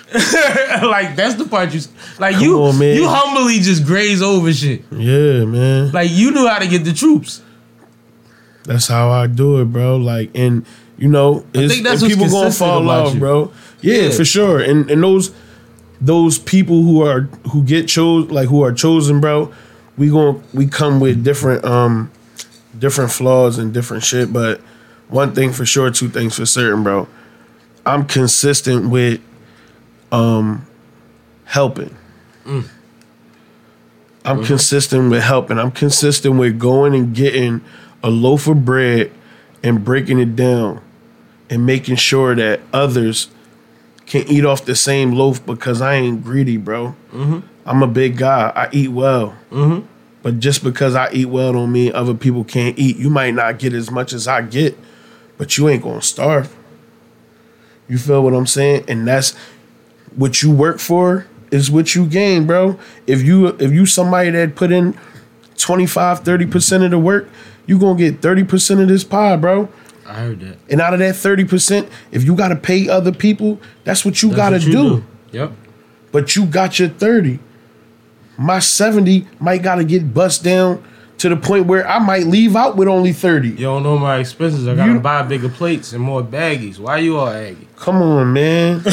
Like that's the part you like Come you on, man. you humbly just graze over shit. Yeah, man. Like you knew how to get the troops. That's how I do it, bro. Like, and you know, it's, think that's and what's people gonna consistent fall about off, you. bro. Yeah, Yeah. for sure. And and those those people who are who get chose like who are chosen, bro. We gon' we come with different um different flaws and different shit. But one thing for sure, two things for certain, bro. I'm consistent with um helping. Mm. I'm Mm-hmm. consistent with helping. I'm consistent with going and getting a loaf of bread and breaking it down and making sure that others can eat off the same loaf because I ain't greedy, bro. Mm-hmm. I'm a big guy. I eat well. Mm-hmm. But just because I eat well don't mean other people can't eat. You might not get as much as I get, but you ain't gonna starve. You feel what I'm saying? And that's what you work for is what you gain, bro. If you if you somebody that put in twenty-five, thirty percent of the work, you gonna get thirty percent of this pie, bro. I heard that. And out of that thirty percent, if you gotta pay other people, that's what you That's gotta what you do. Yep. But you got your thirty. My seventy might gotta get bust down to the point where I might leave out with only thirty. You don't know my expenses. I gotta You- buy bigger plates and more baggies. Why you all aggy? Come on, man. And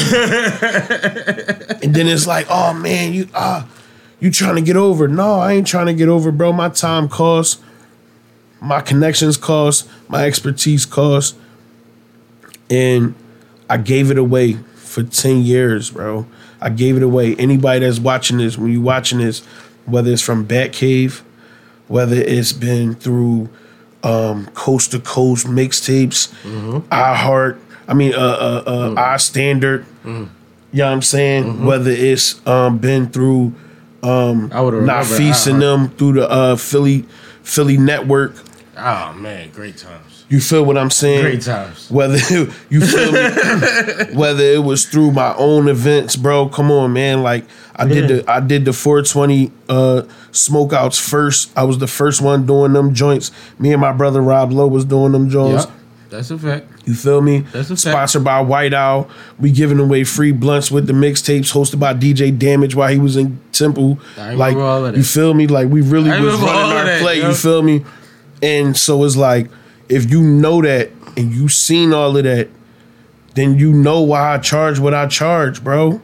then it's like, oh man, you ah, you trying to get over. No, I ain't trying to get over, bro. My time costs, my connections cost, my expertise cost. And I gave it away for ten years, bro. I gave it away. Anybody that's watching this, when you watching this, whether it's from Batcave, whether it's been through um, Coast to Coast mixtapes, iHeart, I mean, uh, uh, uh, I Standard, you know what I'm saying? Whether it's um, been through um, I would've remembered Nafis and iHeart. them, through the uh, Philly Philly Network. Oh man, great times. You feel what I'm saying? Great times. Whether you feel me, whether it was through my own events, bro. Come on, man. Like I did Yeah. the I did the four twenty uh, smokeouts first. I was the first one doing them joints. Me and my brother Rob Lowe was doing them joints. Yep. That's a fact. You feel me? That's a fact. Sponsored by White Owl. We giving away free blunts with the mixtapes hosted by D J Damage while he was in Temple. I Like remember all of that. you feel me? Like we really I was remember all running of our that, play. yo. You feel me? And so it's like if you know that and you seen all of that, then you know why I charge what I charge, bro.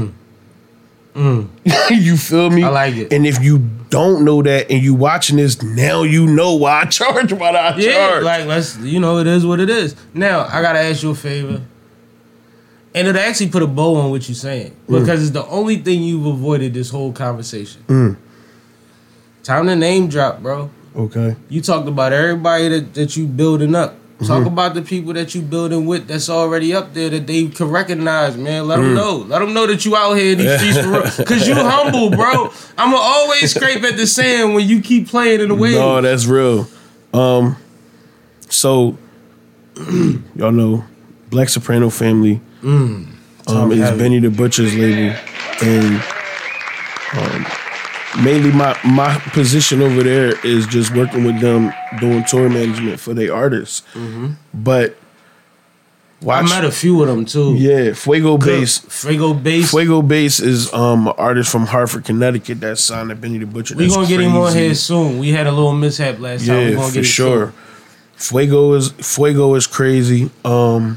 You feel me? I like it. And if you don't know that and you watching this, now you know why I charge what I Yeah, charge. like let's you know it is what it is. Now I gotta ask you a favor, and it actually put a bow on what you're saying because it's the only thing you've avoided this whole conversation. Time to name drop, bro. Okay. You talked about everybody that, that you building up. Talk about the people that you building with that's already up there that they can recognize, man. Let them know. Let them know that you out here in these streets for real. Cause you humble, bro. I'ma always scrape at the sand when you keep playing in the way. No, that's real. Um, so y'all know Black Soprano Family um, is heavy. Benny the Butcher's label, and um, mainly my my position over there is just working with them doing tour management for their artists. But I watch, met a few of them too. yeah, Fuego Bass. Fuego Bass. Fuego Bass is um an artist from Hartford, Connecticut that signed to Benny the Butcher. We That's gonna get him on crazy. here soon. We had a little mishap last time. We Yeah, gonna for get him sure. soon. Fuego is Fuego is crazy. Um,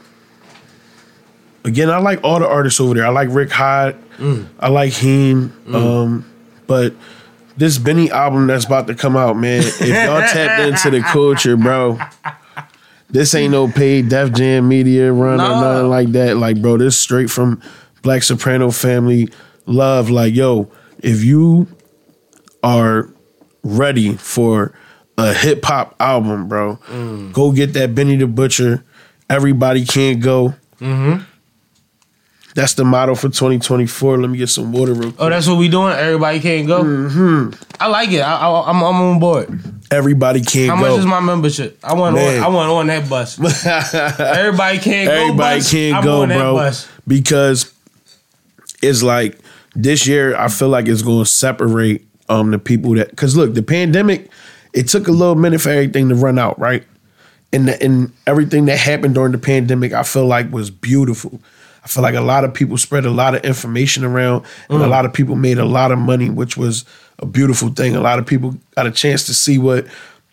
again, I like all the artists over there. I like Rick Hyde. Mm. I like Heem. Um, but this Benny album that's about to come out, man. If y'all tapped into the culture, bro, this ain't no paid Def Jam media run Nah. or nothing like that. Like, bro, this straight from Black Soprano Family love. Like, yo, if you are ready for a hip hop album, bro, go get that Benny the Butcher. Everybody Can't Go. That's the motto for twenty twenty-four. Let me get some water real quick. Oh, that's what we doing. Everybody can't go. Mm-hmm. I like it. I, I, I'm, I'm on board. Everybody Can't How Go. much is my membership? I want. On, Man. I want on that bus. Everybody can't go. Everybody bus. can't I'm go, on that bro. bus. Because it's like this year, I feel like it's going to separate um the people that. Because look, the pandemic, it took a little minute for everything to run out, right? And the, and everything that happened during the pandemic, I feel like was beautiful. I feel like a lot of people spread a lot of information around, and Mm. a lot of people made a lot of money, which was a beautiful thing. A lot of people got a chance to see what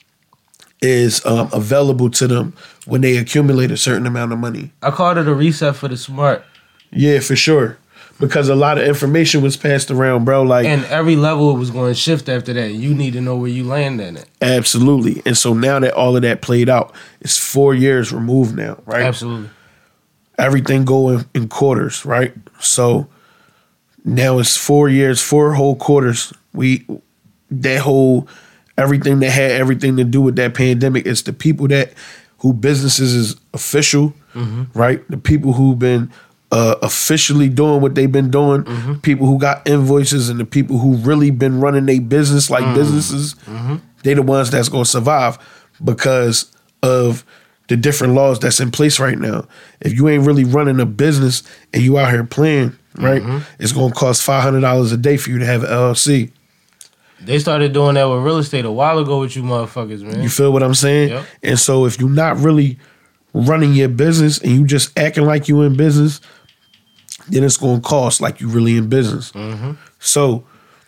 is um, available to them when they accumulate a certain amount of money. I called it a reset for the smart. Yeah, for sure. Because a lot of information was passed around, bro. Like, And every level was going to shift after that. You need to know where you land in it. absolutely. And so now that all of that played out, it's four years removed now, right? Absolutely. Everything going in quarters, right? So now it's four years, four whole quarters. We that whole everything that had everything to do with that pandemic. It's the people that who businesses is official, right? The people who've been uh, officially doing what they've been doing. People who got invoices and the people who really been running their business like businesses. They the ones that's gonna survive because of the different laws that's in place right now. If you ain't really running a business and you out here playing, right, it's gonna cost five hundred dollars a day for you to have an L L C. They started doing that with real estate a while ago with you motherfuckers, man. You feel what I'm saying? Yep. And so if you're not really running your business and you just acting like you in business, then it's gonna cost like you really in business. So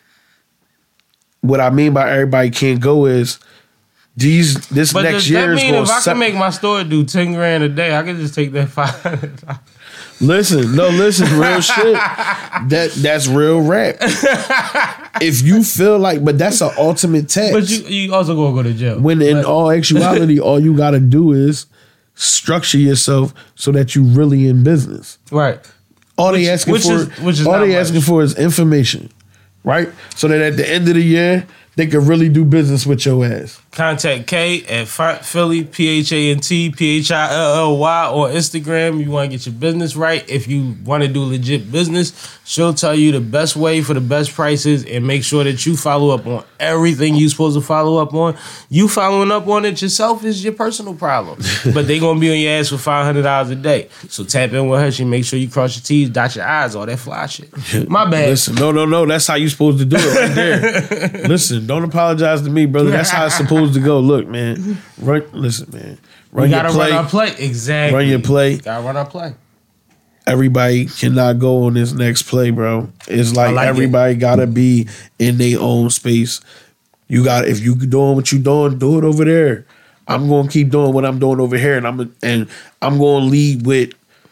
what I mean by everybody can't go is these this But next does year that is mean gonna if I sep- can make my store do ten grand a day, I can just take that five hundred dollars? Listen, no, listen, real shit. That that's real rap. If you feel like, but that's an ultimate tax. But you you also gonna go to jail. When in But- all actuality, all you gotta do is structure yourself so that you really in business. Right. All they Which- asking which for, is- which is all not they much. asking for is information, right? So that at the end of the year, they can really do business with your ass. Contact K at Font Philly, P H A N T P H I L L Y on Instagram. You want to get your business right. If you want to do legit business, she'll tell you the best way for the best prices and make sure that you follow up on everything you're supposed to follow up on. You following up on it yourself is your personal problem. But they going to be on your ass for five hundred dollars a day. So tap in with her. She make sure you cross your T's, dot your I's, all that fly shit. My bad. Listen, no, no, no. That's how you supposed to do it right there. Listen, don't apologize to me, brother. That's how it's supposed to go. Look, man. Run, listen, man. Run We your gotta play. run our play. Exactly. Run your play. Gotta run our play. Everybody cannot go on this next play, bro. It's like, like everybody gotta be in their own space. You got if you doing what you doing, do it over there. I'm gonna keep doing what I'm doing over here, and I'm and I'm gonna lead with.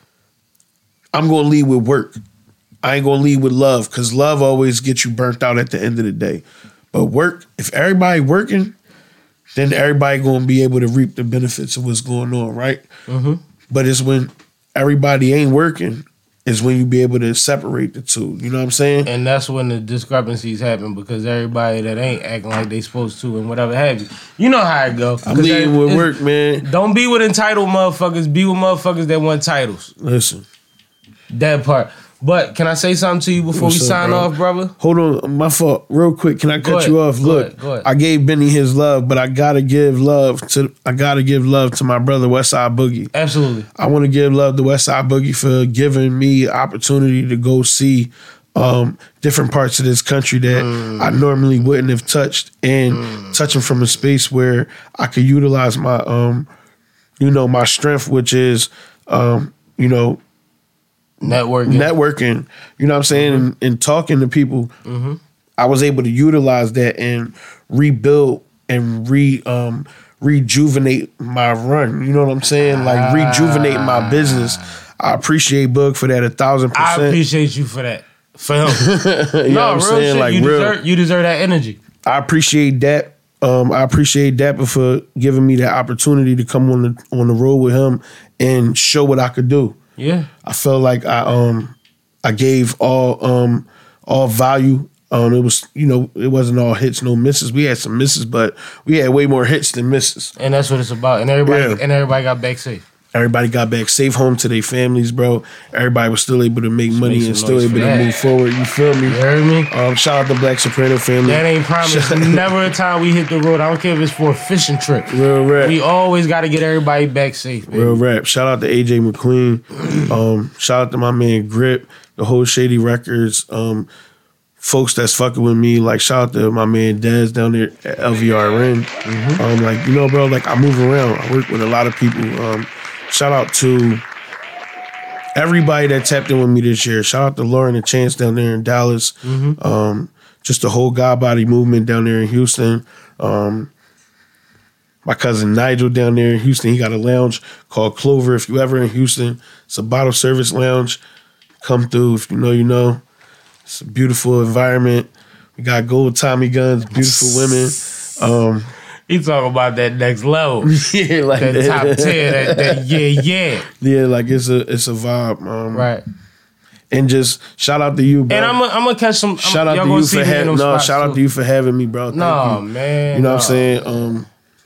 I'm gonna lead with work. I ain't gonna lead with love because love always gets you burnt out at the end of the day. But work, if everybody working, then everybody gonna be able to reap the benefits of what's going on, right? Mm-hmm. But it's when everybody ain't working is when you be able to separate the two. You know what I'm saying? And that's when the discrepancies happen because everybody that ain't acting like they supposed to and whatever have you. You know how it go. I'm 'Cause leading that- with it's- work, man. Don't be with entitled motherfuckers. Be with motherfuckers that want titles. Listen, That part. But can I say something to you before What's we up, sign bro? off, brother? hold on, my fault. Real quick, can I cut ahead. you off? Go Look, ahead. Go ahead. I gave Benny his love, but I gotta give love to I gotta give love to my brother Westside Boogie. Absolutely. I want to give love to Westside Boogie for giving me opportunity to go see um, different parts of this country that Mm. I normally wouldn't have touched, and touching from a space where I could utilize my, um, you know, my strength, which is, um, you know, Networking. networking. You know what I'm saying, and, and talking to people. I was able to utilize that and rebuild and re um, rejuvenate my run. You know what I'm saying? Like rejuvenate my business. I appreciate Boog for that a thousand I percent. appreciate you for that. For him. You know no, what I'm real saying? shit. Like you, real. deserve, you deserve that energy. I appreciate that. Um, I appreciate Dapper for giving me that opportunity to come on the on the road with him and show what I could do. Yeah. I felt like I um I gave all um all value. Um, it was you know it wasn't all hits, no misses. We had some misses, but we had way more hits than misses. And that's what it's about. And everybody Yeah. and everybody got back safe. Everybody got back safe home to their families, bro. Everybody was still able to make money make and some still noise able for to that. move forward. You feel me? You heard me? Um, shout out the Black Soprano family. That ain't promised. Never a time we hit the road. I don't care if it's for a fishing trip. Real rap. We always got to get everybody back safe, baby. Real rap. Shout out to A J McQueen. Um, shout out to my man Grip, the whole Shady Records. Um, folks that's fucking with me. Like shout out to my man Dez down there at L V R N. Um, like you know, bro. Like I move around. I work with a lot of people. Um, shout out to everybody that tapped in with me this year. Shout out to Lauren and Chance down there in Dallas. Mm-hmm. Um, just the whole God Body movement down there in Houston. Um, my cousin Nigel down there in Houston, he got a lounge called Clover. If you ever in Houston, it's a bottle service lounge. Come through. If you know, you know. It's a beautiful environment. We got gold Tommy guns, beautiful women. Um, He talking about that next level. yeah, like That top tier, that, that yeah, yeah. Yeah, like it's a it's a vibe. Um, Right. And just shout out to you, bro. And I'm gonna I'm gonna catch some. shout I'm, out y'all to gonna you see for me in having them no. spots, Shout out too. to you for having me, bro. Thank No, you. man. You know no. what I'm saying? Um,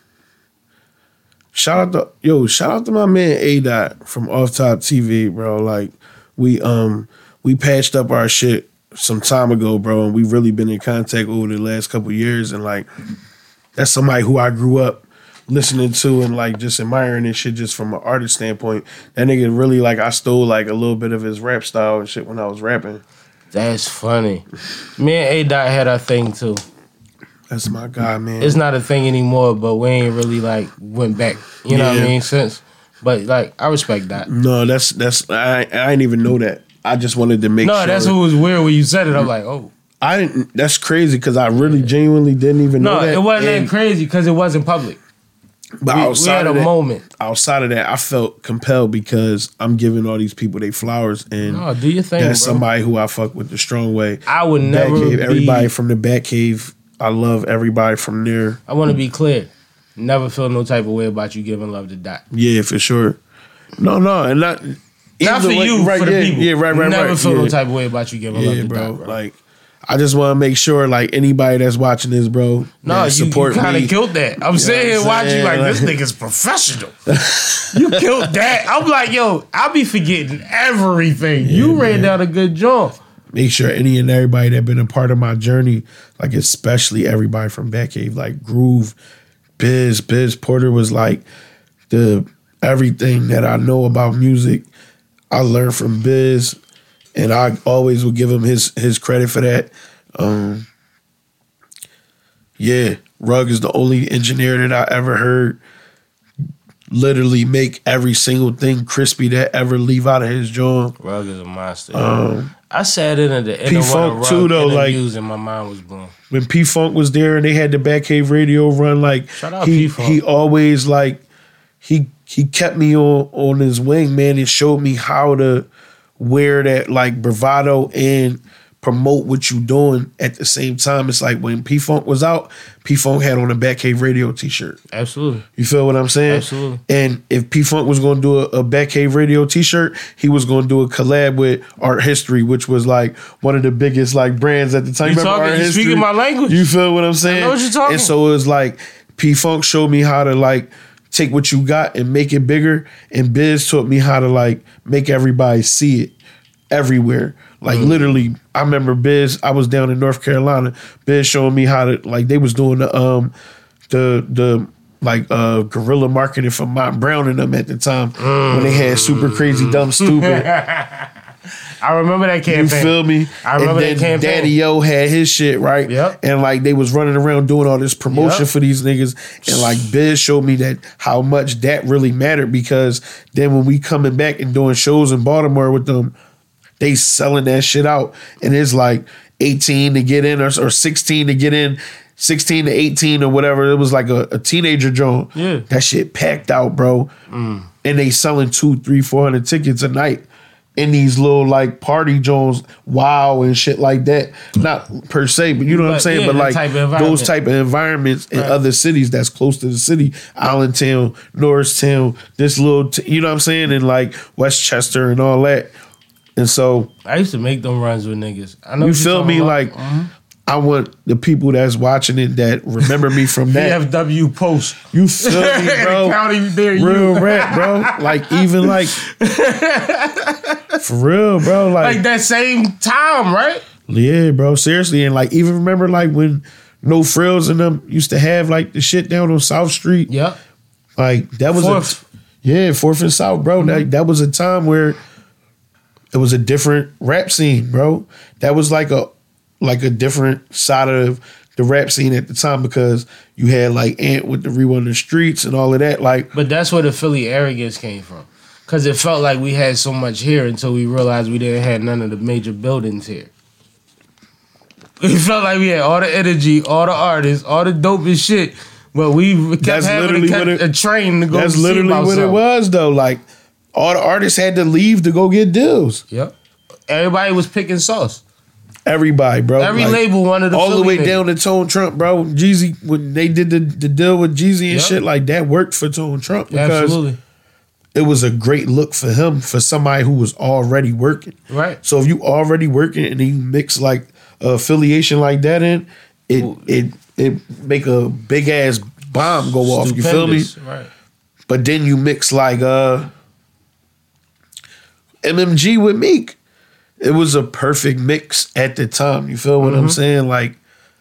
shout out to yo. Shout out to my man A Dot from Off Top T V, bro. Like we um we patched up our shit some time ago, bro, and we really been in contact over the last couple of years, and like that's somebody who I grew up listening to and like just admiring and shit just from an artist standpoint. That nigga really like I stole like a little bit of his rap style and shit when I was rapping. That's funny. Me and A Dot had our thing too. That's my guy, man. It's not a thing anymore, but we ain't really like went back. You know what Yeah. I mean? Since, but like I respect that. No, that's that's I I didn't even know that. I just wanted to make No, sure. that's what was weird when you said it. I'm like, oh. I didn't. That's crazy because I really genuinely didn't even No, know that. it wasn't And- that crazy because it wasn't public. But We, we outside had a of that, moment. outside of that, I felt compelled because I'm giving all these people their flowers, and No, do your thing, that's bro. somebody who I fuck with the strong way. I would never Batcave, be- everybody from the Batcave. I love everybody from there. I want to be clear. Never feel no type of way about you giving love to Dot. Yeah, for sure. No, no, and not Not either for way- you, right, for the yeah, people. Yeah, right, right, Never right. feel yeah. no type of way about you giving love Yeah, to bro. Dot, bro. Like, I just want to make sure, like, anybody that's watching this, bro, No, that you, support you kind me. of killed that. I'm sitting what here I'm watching you like, saying? this nigga's professional. You killed that. I'm like, yo, I be forgetting everything. you ran down a good job. Make sure any and everybody that been a part of my journey, like especially everybody from Batcave, like Groove, Biz, Biz Porter was like the everything that I know about music. I learned from Biz, and I always would give him his his credit for that. Um, yeah, Rug is the only engineer that I ever heard literally make every single thing crispy that ever leave out of his joint. Rug is a monster. Um, I sat in at the end P of one Funk of Rug too, though, like- interviews and my mind was blown. when P Funk was there and they had the Batcave radio run, like Shout out he P-Funk. he always like he he kept me on on his wing, man, and showed me how to wear that like bravado and promote what you doing at the same time. It's like when P Funk was out, P Funk had on a Batcave radio t-shirt. Absolutely. You feel what I'm saying? Absolutely. And if P Funk was going to do a, a Batcave radio t-shirt, he was going to do a collab with Art History, which was like one of the biggest like brands at the time. You Remember talking- Art you History? speaking my language. You feel what I'm saying? know what you're talking. And so it was like P Funk showed me how to like take what you got and make it bigger, and Biz taught me how to like make everybody see it everywhere. Like Mm. literally, I remember Biz. I was down in North Carolina. Biz showing me how to like they was doing the um the the like uh guerrilla marketing for Mont Brown and them at the time when they had super crazy dumb stupid. I remember that You campaign. feel me? I remember and that then campaign. Daddy O had his shit, right? Yep. And like they was running around doing all this promotion Yep. for these niggas. And like Biz showed me that how much that really mattered, because then when we coming back and doing shows in Baltimore with them, they selling that shit out. And it's like eighteen to get in or, or sixteen to get in, sixteen to eighteen or whatever. It was like a, a teenager joint. Yeah. That shit packed out, bro. And they selling two, three, four hundred tickets a night in these little like party joints, wow, and shit like that. Not per se, but you know what I'm But, saying. yeah, but that like type of those environment. type of environments in Right. other cities that's close to the city, Allentown, Norristown, this little, t- you know what I'm saying, and like Westchester and all that. And so I used to make them runs with niggas. I know you what you're feel talking me? about. Like Mhm. I want the people that's watching it that remember me from V that. F W Post. You feel me, bro? County there, you. Real rap, bro. Like even like for real, bro. Like that same time, right? Yeah, bro. Seriously. And like even remember like when No Frills and them used to have like the shit down on South Street. Yep. Like that was Fourth. a yeah, Fourth and South, bro. That that was a time where it was a different rap scene, bro. That was like a like a different side of the rap scene at the time, because you had like Ant with the Rerun the Streets and all of that. Like But that's where the Philly arrogance came from. Cause it felt like we had so much here until we realized we didn't have none of the major buildings here. It felt like we had all the energy, all the artists, all the dopest shit, but we kept That's having to cut it, a train to go. That's see literally about what something. it was, though. Like all the artists had to leave to go get deals. Yep. Everybody was picking sauce. Everybody, bro. Every like, label wanted to all the Philly way nigga. down to Tone Trump, bro. Jeezy, when they did the, the deal with Jeezy and Yep. shit, like that worked for Tone Trump because Absolutely. it was a great look for him for somebody who was already working. Right. So if you already working and then you mix like a affiliation like that in, it it it make a big ass bomb go off. You feel me? Stupendous. Right. But then you mix like uh M M G with Meek. It was a perfect mix at the time. You feel what Mm-hmm. I'm saying? Like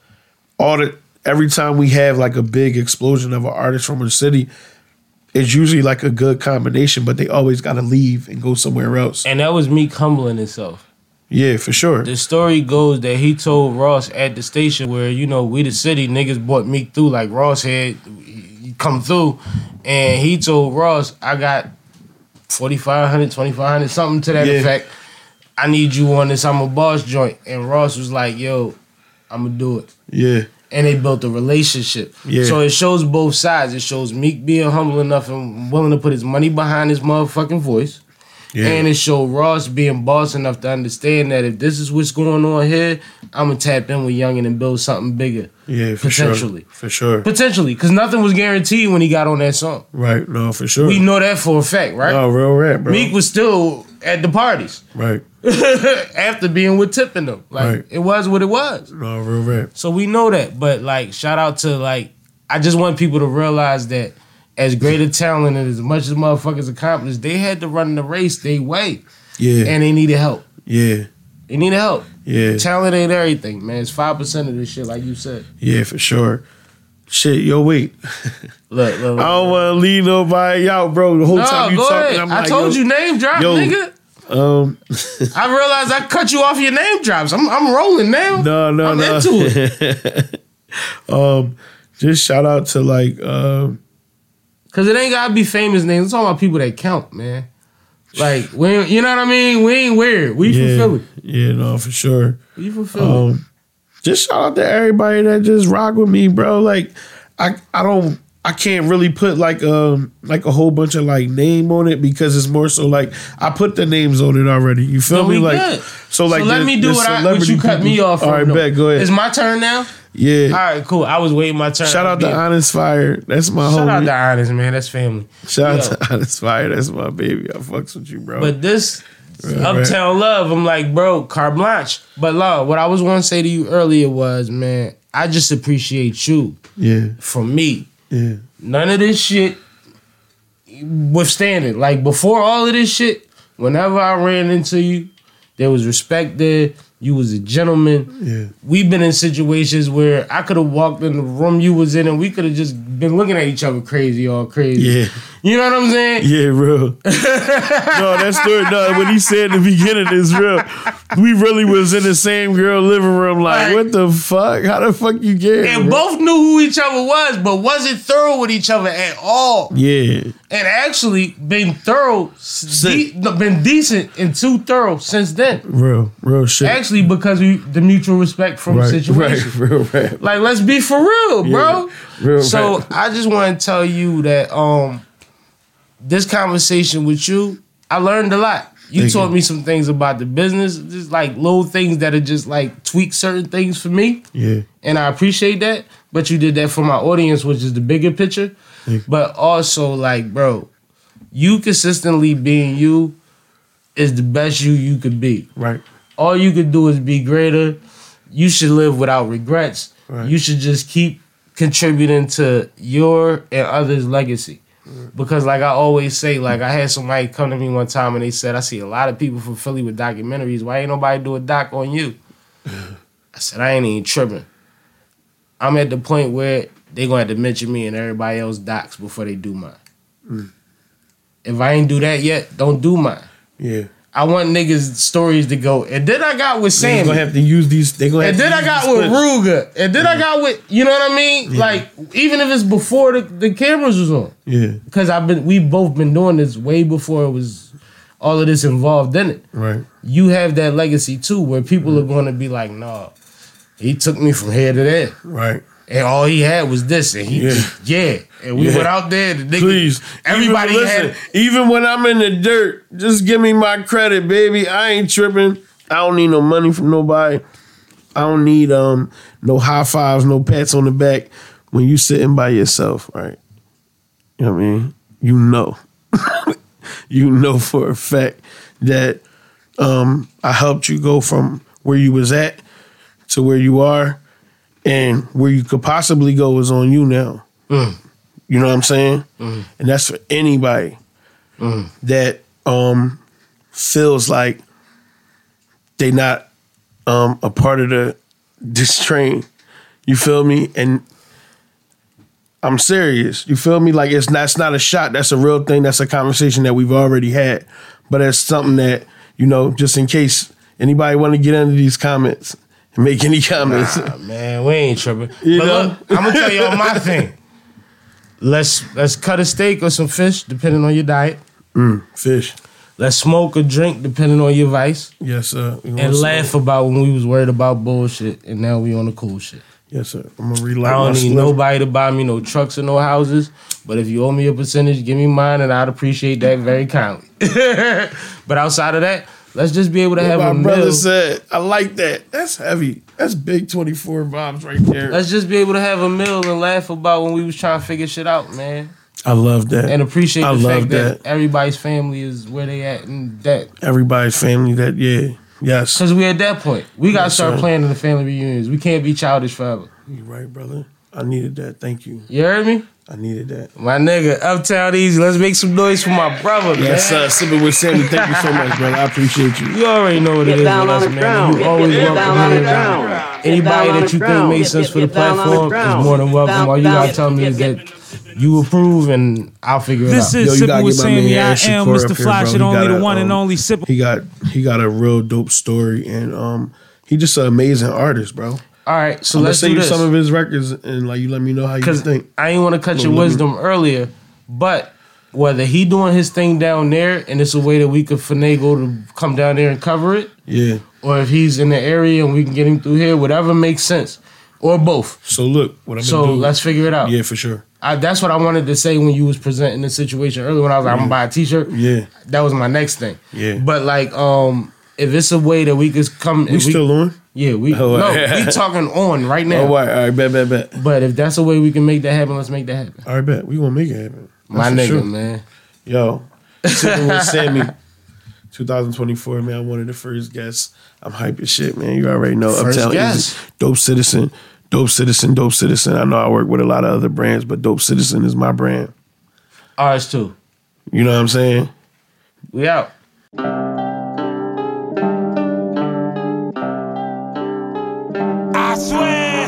all the every time we have like a big explosion of an artist from a city, it's usually like a good combination, but they always gotta leave and go somewhere else. And that was Meek humbling himself. Yeah, for sure. The story goes that he told Ross at the station where, you know, we the city, niggas brought Meek through, like Ross had he come through, and he told Ross, I got forty-five hundred, twenty-five hundred, something to that Yeah. effect. I need you on this I'm a boss joint. And Ross was like, yo, I'm gonna do it. Yeah. And they built a relationship. Yeah. So it shows both sides. It shows Meek being humble enough and willing to put his money behind his motherfucking voice. Yeah. And it showed Ross being boss enough to understand that if this is what's going on here, I'm gonna tap in with Youngin and build something bigger. Yeah, for potentially. sure. For sure. Potentially, because nothing was guaranteed when he got on that song. Right. No, for sure. We know that for a fact, right? No, real rap, bro. Meek was still at the parties Right. after being with Tip and them. Like Right. it was what it was. No, real rap. So we know that. But like, shout out to like, I just want people to realize that as great a talent and as much as motherfuckers accomplished, they had to run the race their way. Yeah. And they needed help. yeah. They needed help. Yeah. Talent ain't everything, man. It's five percent of this shit, like you said. Yeah, for sure. Shit, yo, wait. Look, look, look. I don't want to leave nobody out, bro. The whole no, time you go talking, ahead. I'm I like, told yo, you name drop, yo. nigga. Um, I realized I cut you off your name drops. I'm I'm rolling now. no, no, I'm no. into it. um, just shout out to like, um, Cause it ain't gotta be famous names. It's all about people that count, man. Like we, ain't- you know what I mean? We ain't weird. We yeah, from Philly. yeah, no, for sure. We from Philly. Um, just shout out to everybody that just rock with me, bro. Like, I, I don't, I can't really put like um like a whole bunch of like name on it because it's more so like I put the names on it already. You feel No, me? we Like, good. so like so let the- me do the what, I, what celebrity you cut me people- off. All from, right, though. bet. Go ahead. It's my turn now. Yeah. All right, cool. I was waiting my turn. Shout out to Be- Honest Fire. That's my Shout homie. out to Honest, man. That's family. Shout out Yo. to Honest Fire. That's my baby. I fucks with you, bro. But this Right, Uptown Love, I'm like, bro, carte blanche. But love, what I was want to say to you earlier was, man, I just appreciate you yeah, from me. yeah, None of this shit withstanding. Like before all of this shit, whenever I ran into you, there was respect there. You was a gentleman. yeah, We've been in situations where I could have walked in the room you was in and we could have just been looking at each other crazy, all crazy. yeah, You know what I'm saying? yeah, bro. No, that story, no, when he said in the beginning is real. We really was in the same girl living room, like, Like- what the fuck? How the fuck you get? And bro? both knew who each other was, but wasn't thorough with each other at all. Yeah, And actually been thorough, de- no, been decent and too thorough since then. real, real shit. Actually, because we the mutual respect from right, the situation. right, real rap. Like, let's be for real, bro. real so rap. I just want to tell you that um, this conversation with you, I learned a lot. You Thank taught you. me some things about the business, just like little things that are just like tweak certain things for me. Yeah, And I appreciate that. But you did that for my audience, which is the bigger picture. Thank you. But also, like, bro, you consistently being you is the best you you could be. right, All you could do is be greater. You should live without regrets. Right. You should just keep contributing to your and others' legacy. Because like I always say, like I had somebody come to me one time and they said, I see a lot of people from Philly with documentaries. Why ain't nobody do a doc on you? I said, I ain't even tripping. I'm at the point where they gonna have to mention me and everybody else docs before they do mine. If I ain't do that yet, don't do mine. yeah, I want niggas' stories to go. And then I got with They're Sammy. gonna have to use these. They gonna. Have And to then I use got these with clips. Ruger. And then I got with, you know what I mean? Yeah. Like, even if it's before the, the cameras was on. Yeah. Because I've been, we've both been doing this way before it was all of this involved in it. Right. You have that legacy too, where people are going to be like, nah, he took me from here to there. Right. And all he had was this. And he, Yeah. yeah. And we Yeah. went out there. The nigga, Please, everybody even, had. listen, even when I'm in the dirt, just give me my credit, baby. I ain't tripping. I don't need no money from nobody. I don't need um no high fives, no pats on the back. When you sitting by yourself, right? You know what I mean? You know, you know for a fact that um I helped you go from where you was at to where you are, and where you could possibly go is on you now. Mm. You know what I'm saying? Mm. And that's for anybody Mm. that um feels like they not um a part of the this train. You feel me? And I'm serious. You feel me? Like it's not, it's not a shot. That's a real thing. That's a conversation that we've already had. But it's something that, you know, just in case anybody want to get into these comments and make any comments. Nah, man, we ain't tripping. You but know? look, I'm gonna tell y'all my thing. Let's let's cut a steak or some fish, depending on your diet. Mm, fish. Let's smoke or drink, depending on your vice. Yes, sir. We And want laugh some. about when we was worried about bullshit, and now we on the cool shit. Yes, sir. I'm gonna relight I my don't need slip. nobody to buy me no trucks or no houses, but if you owe me a percentage, give me mine, and I'd appreciate that very kindly. But outside of that, let's just be able to have My a brother meal. said, I like that. That's heavy. That's big twenty-four vibes right there. Let's just be able to have a meal and laugh about when we was trying to figure shit out, man. I love that. And appreciate I the love fact that. that. everybody's family is where they at and that. Everybody's family that, yeah. Yes. Because we at that point. We got to Yes, start sir. planning the family reunions. We can't be childish forever. You right, brother. I needed that. Thank you. You heard me? I needed that. My nigga, Uptown Easy. Let's make some noise for my brother, Yes, man. sir. Sipping with Sammy. Thank you so much, brother. I appreciate you. You already know what it Get is down with on us, the man. ground. You always Get welcome down on the here. ground. Anybody Get down on that the you think ground. makes Get- sense get- for the get down on the platform is ground. more than welcome. Down- All you down- gotta tell me is get- that you approve, and I'll figure it This out. is Yo, you Sipping gotta with get my man Sammy. I Ash am Shakur Mister up here, Flash bro. and He only got the a, one and um, only Sipping. He got he got a real dope story, and um, he just an amazing artist, bro. All right, so I'm gonna let's send do you this. some of his records, and like you let me know how you Because think. I ain't want to cut your Let me- wisdom earlier, but whether he doing his thing down there and it's a way that we could finagle to come down there and cover it, Yeah. or if he's in the area and we can get him through here, whatever makes sense, or both. So look, what I'm So gonna do. let's figure it out. Yeah, for sure. I, that's what I wanted to say when you was presenting the situation earlier. When I was like, I'm gonna buy a T-shirt. Yeah. That was my next thing. Yeah. But like, um, if it's a way that we could come, We if still on? yeah, we Oh, no, right. we talking on right now. Oh, all right, all right, bet, bet, bet. But if that's a way we can make that happen, let's make that happen. All right, bet. We gonna make it happen. My That's nigga, for sure. man. Yo, Sipping with Sammy, twenty twenty-four, man. I'm one of the first guests. I'm hype as shit, man. You already know. First Uptown guest. Easy, Dope Citizen, Dope Citizen, Dope Citizen. I know I work with a lot of other brands, but Dope Citizen is my brand. Ours too. You know what I'm saying? We out. I swear.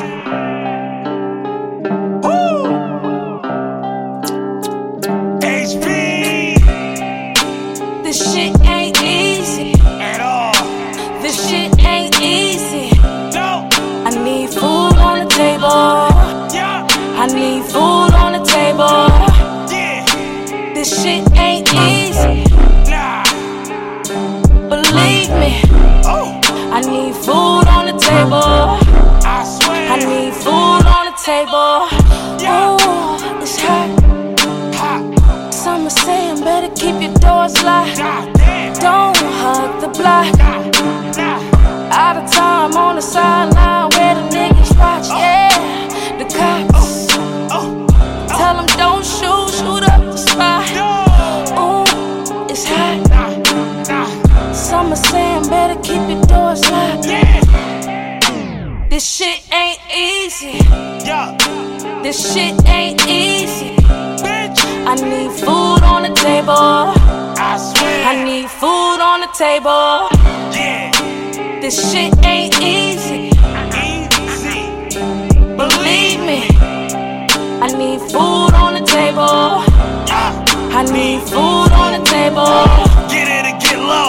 Woo! H P This shit ain't easy. at all. This shit ain't easy. No. I need food on the table. Yeah. I need food on the table. Yeah. This shit ain't easy. Nah. Believe me. Oh. I need food on the table. I swear. I need food on the table. Ooh, it's hot. Hot. Some are saying better keep your doors locked. God damn. Don't hug the block. Nah. Nah. Out of time on the sideline where the niggas watch. Yeah, the cops. Oh. Tell them don't shoot, shoot up the spot. No. Ooh, it's hot. Nah. Nah. Some are saying better keep your doors locked. Yeah. This shit ain't easy. Yeah. This shit ain't easy. Bitch. I need food on the table. I swear. I need food on the table. Yeah. This shit ain't easy. Easy. Believe me. I need food on the table. Ah. I need food on the table. Get in and get low.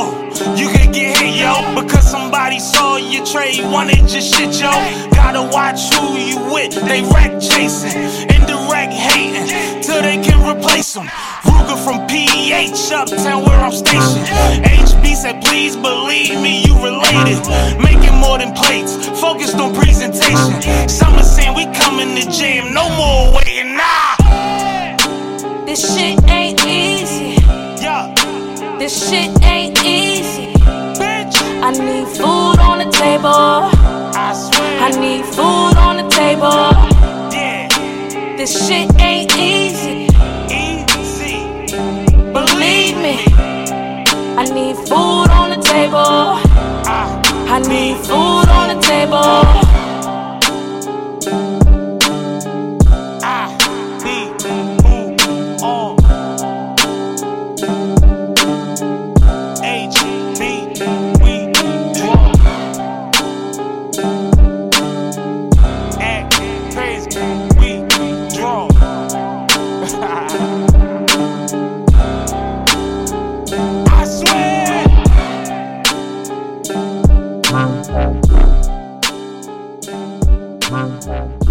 You could get hit, yo, because somebody saw your trade, wanted your shit, yo. Gotta watch who you with, they wreck chasing, indirect hating, till they can replace them. Ruger from P H, uptown where I'm stationed. H B said, please believe me, you related. Making more than plates, focused on presentation. Summer saying we coming to jam, no more waiting, nah. This shit ain't easy. Yeah, This shit ain't easy. bitch, I need food on the table. I swear. I need food on the table. Yeah, This shit ain't easy. easy. Believe me. I need food on the table. I I need food on the table. I need food on H B. We draw. Act crazy. We draw. I swear.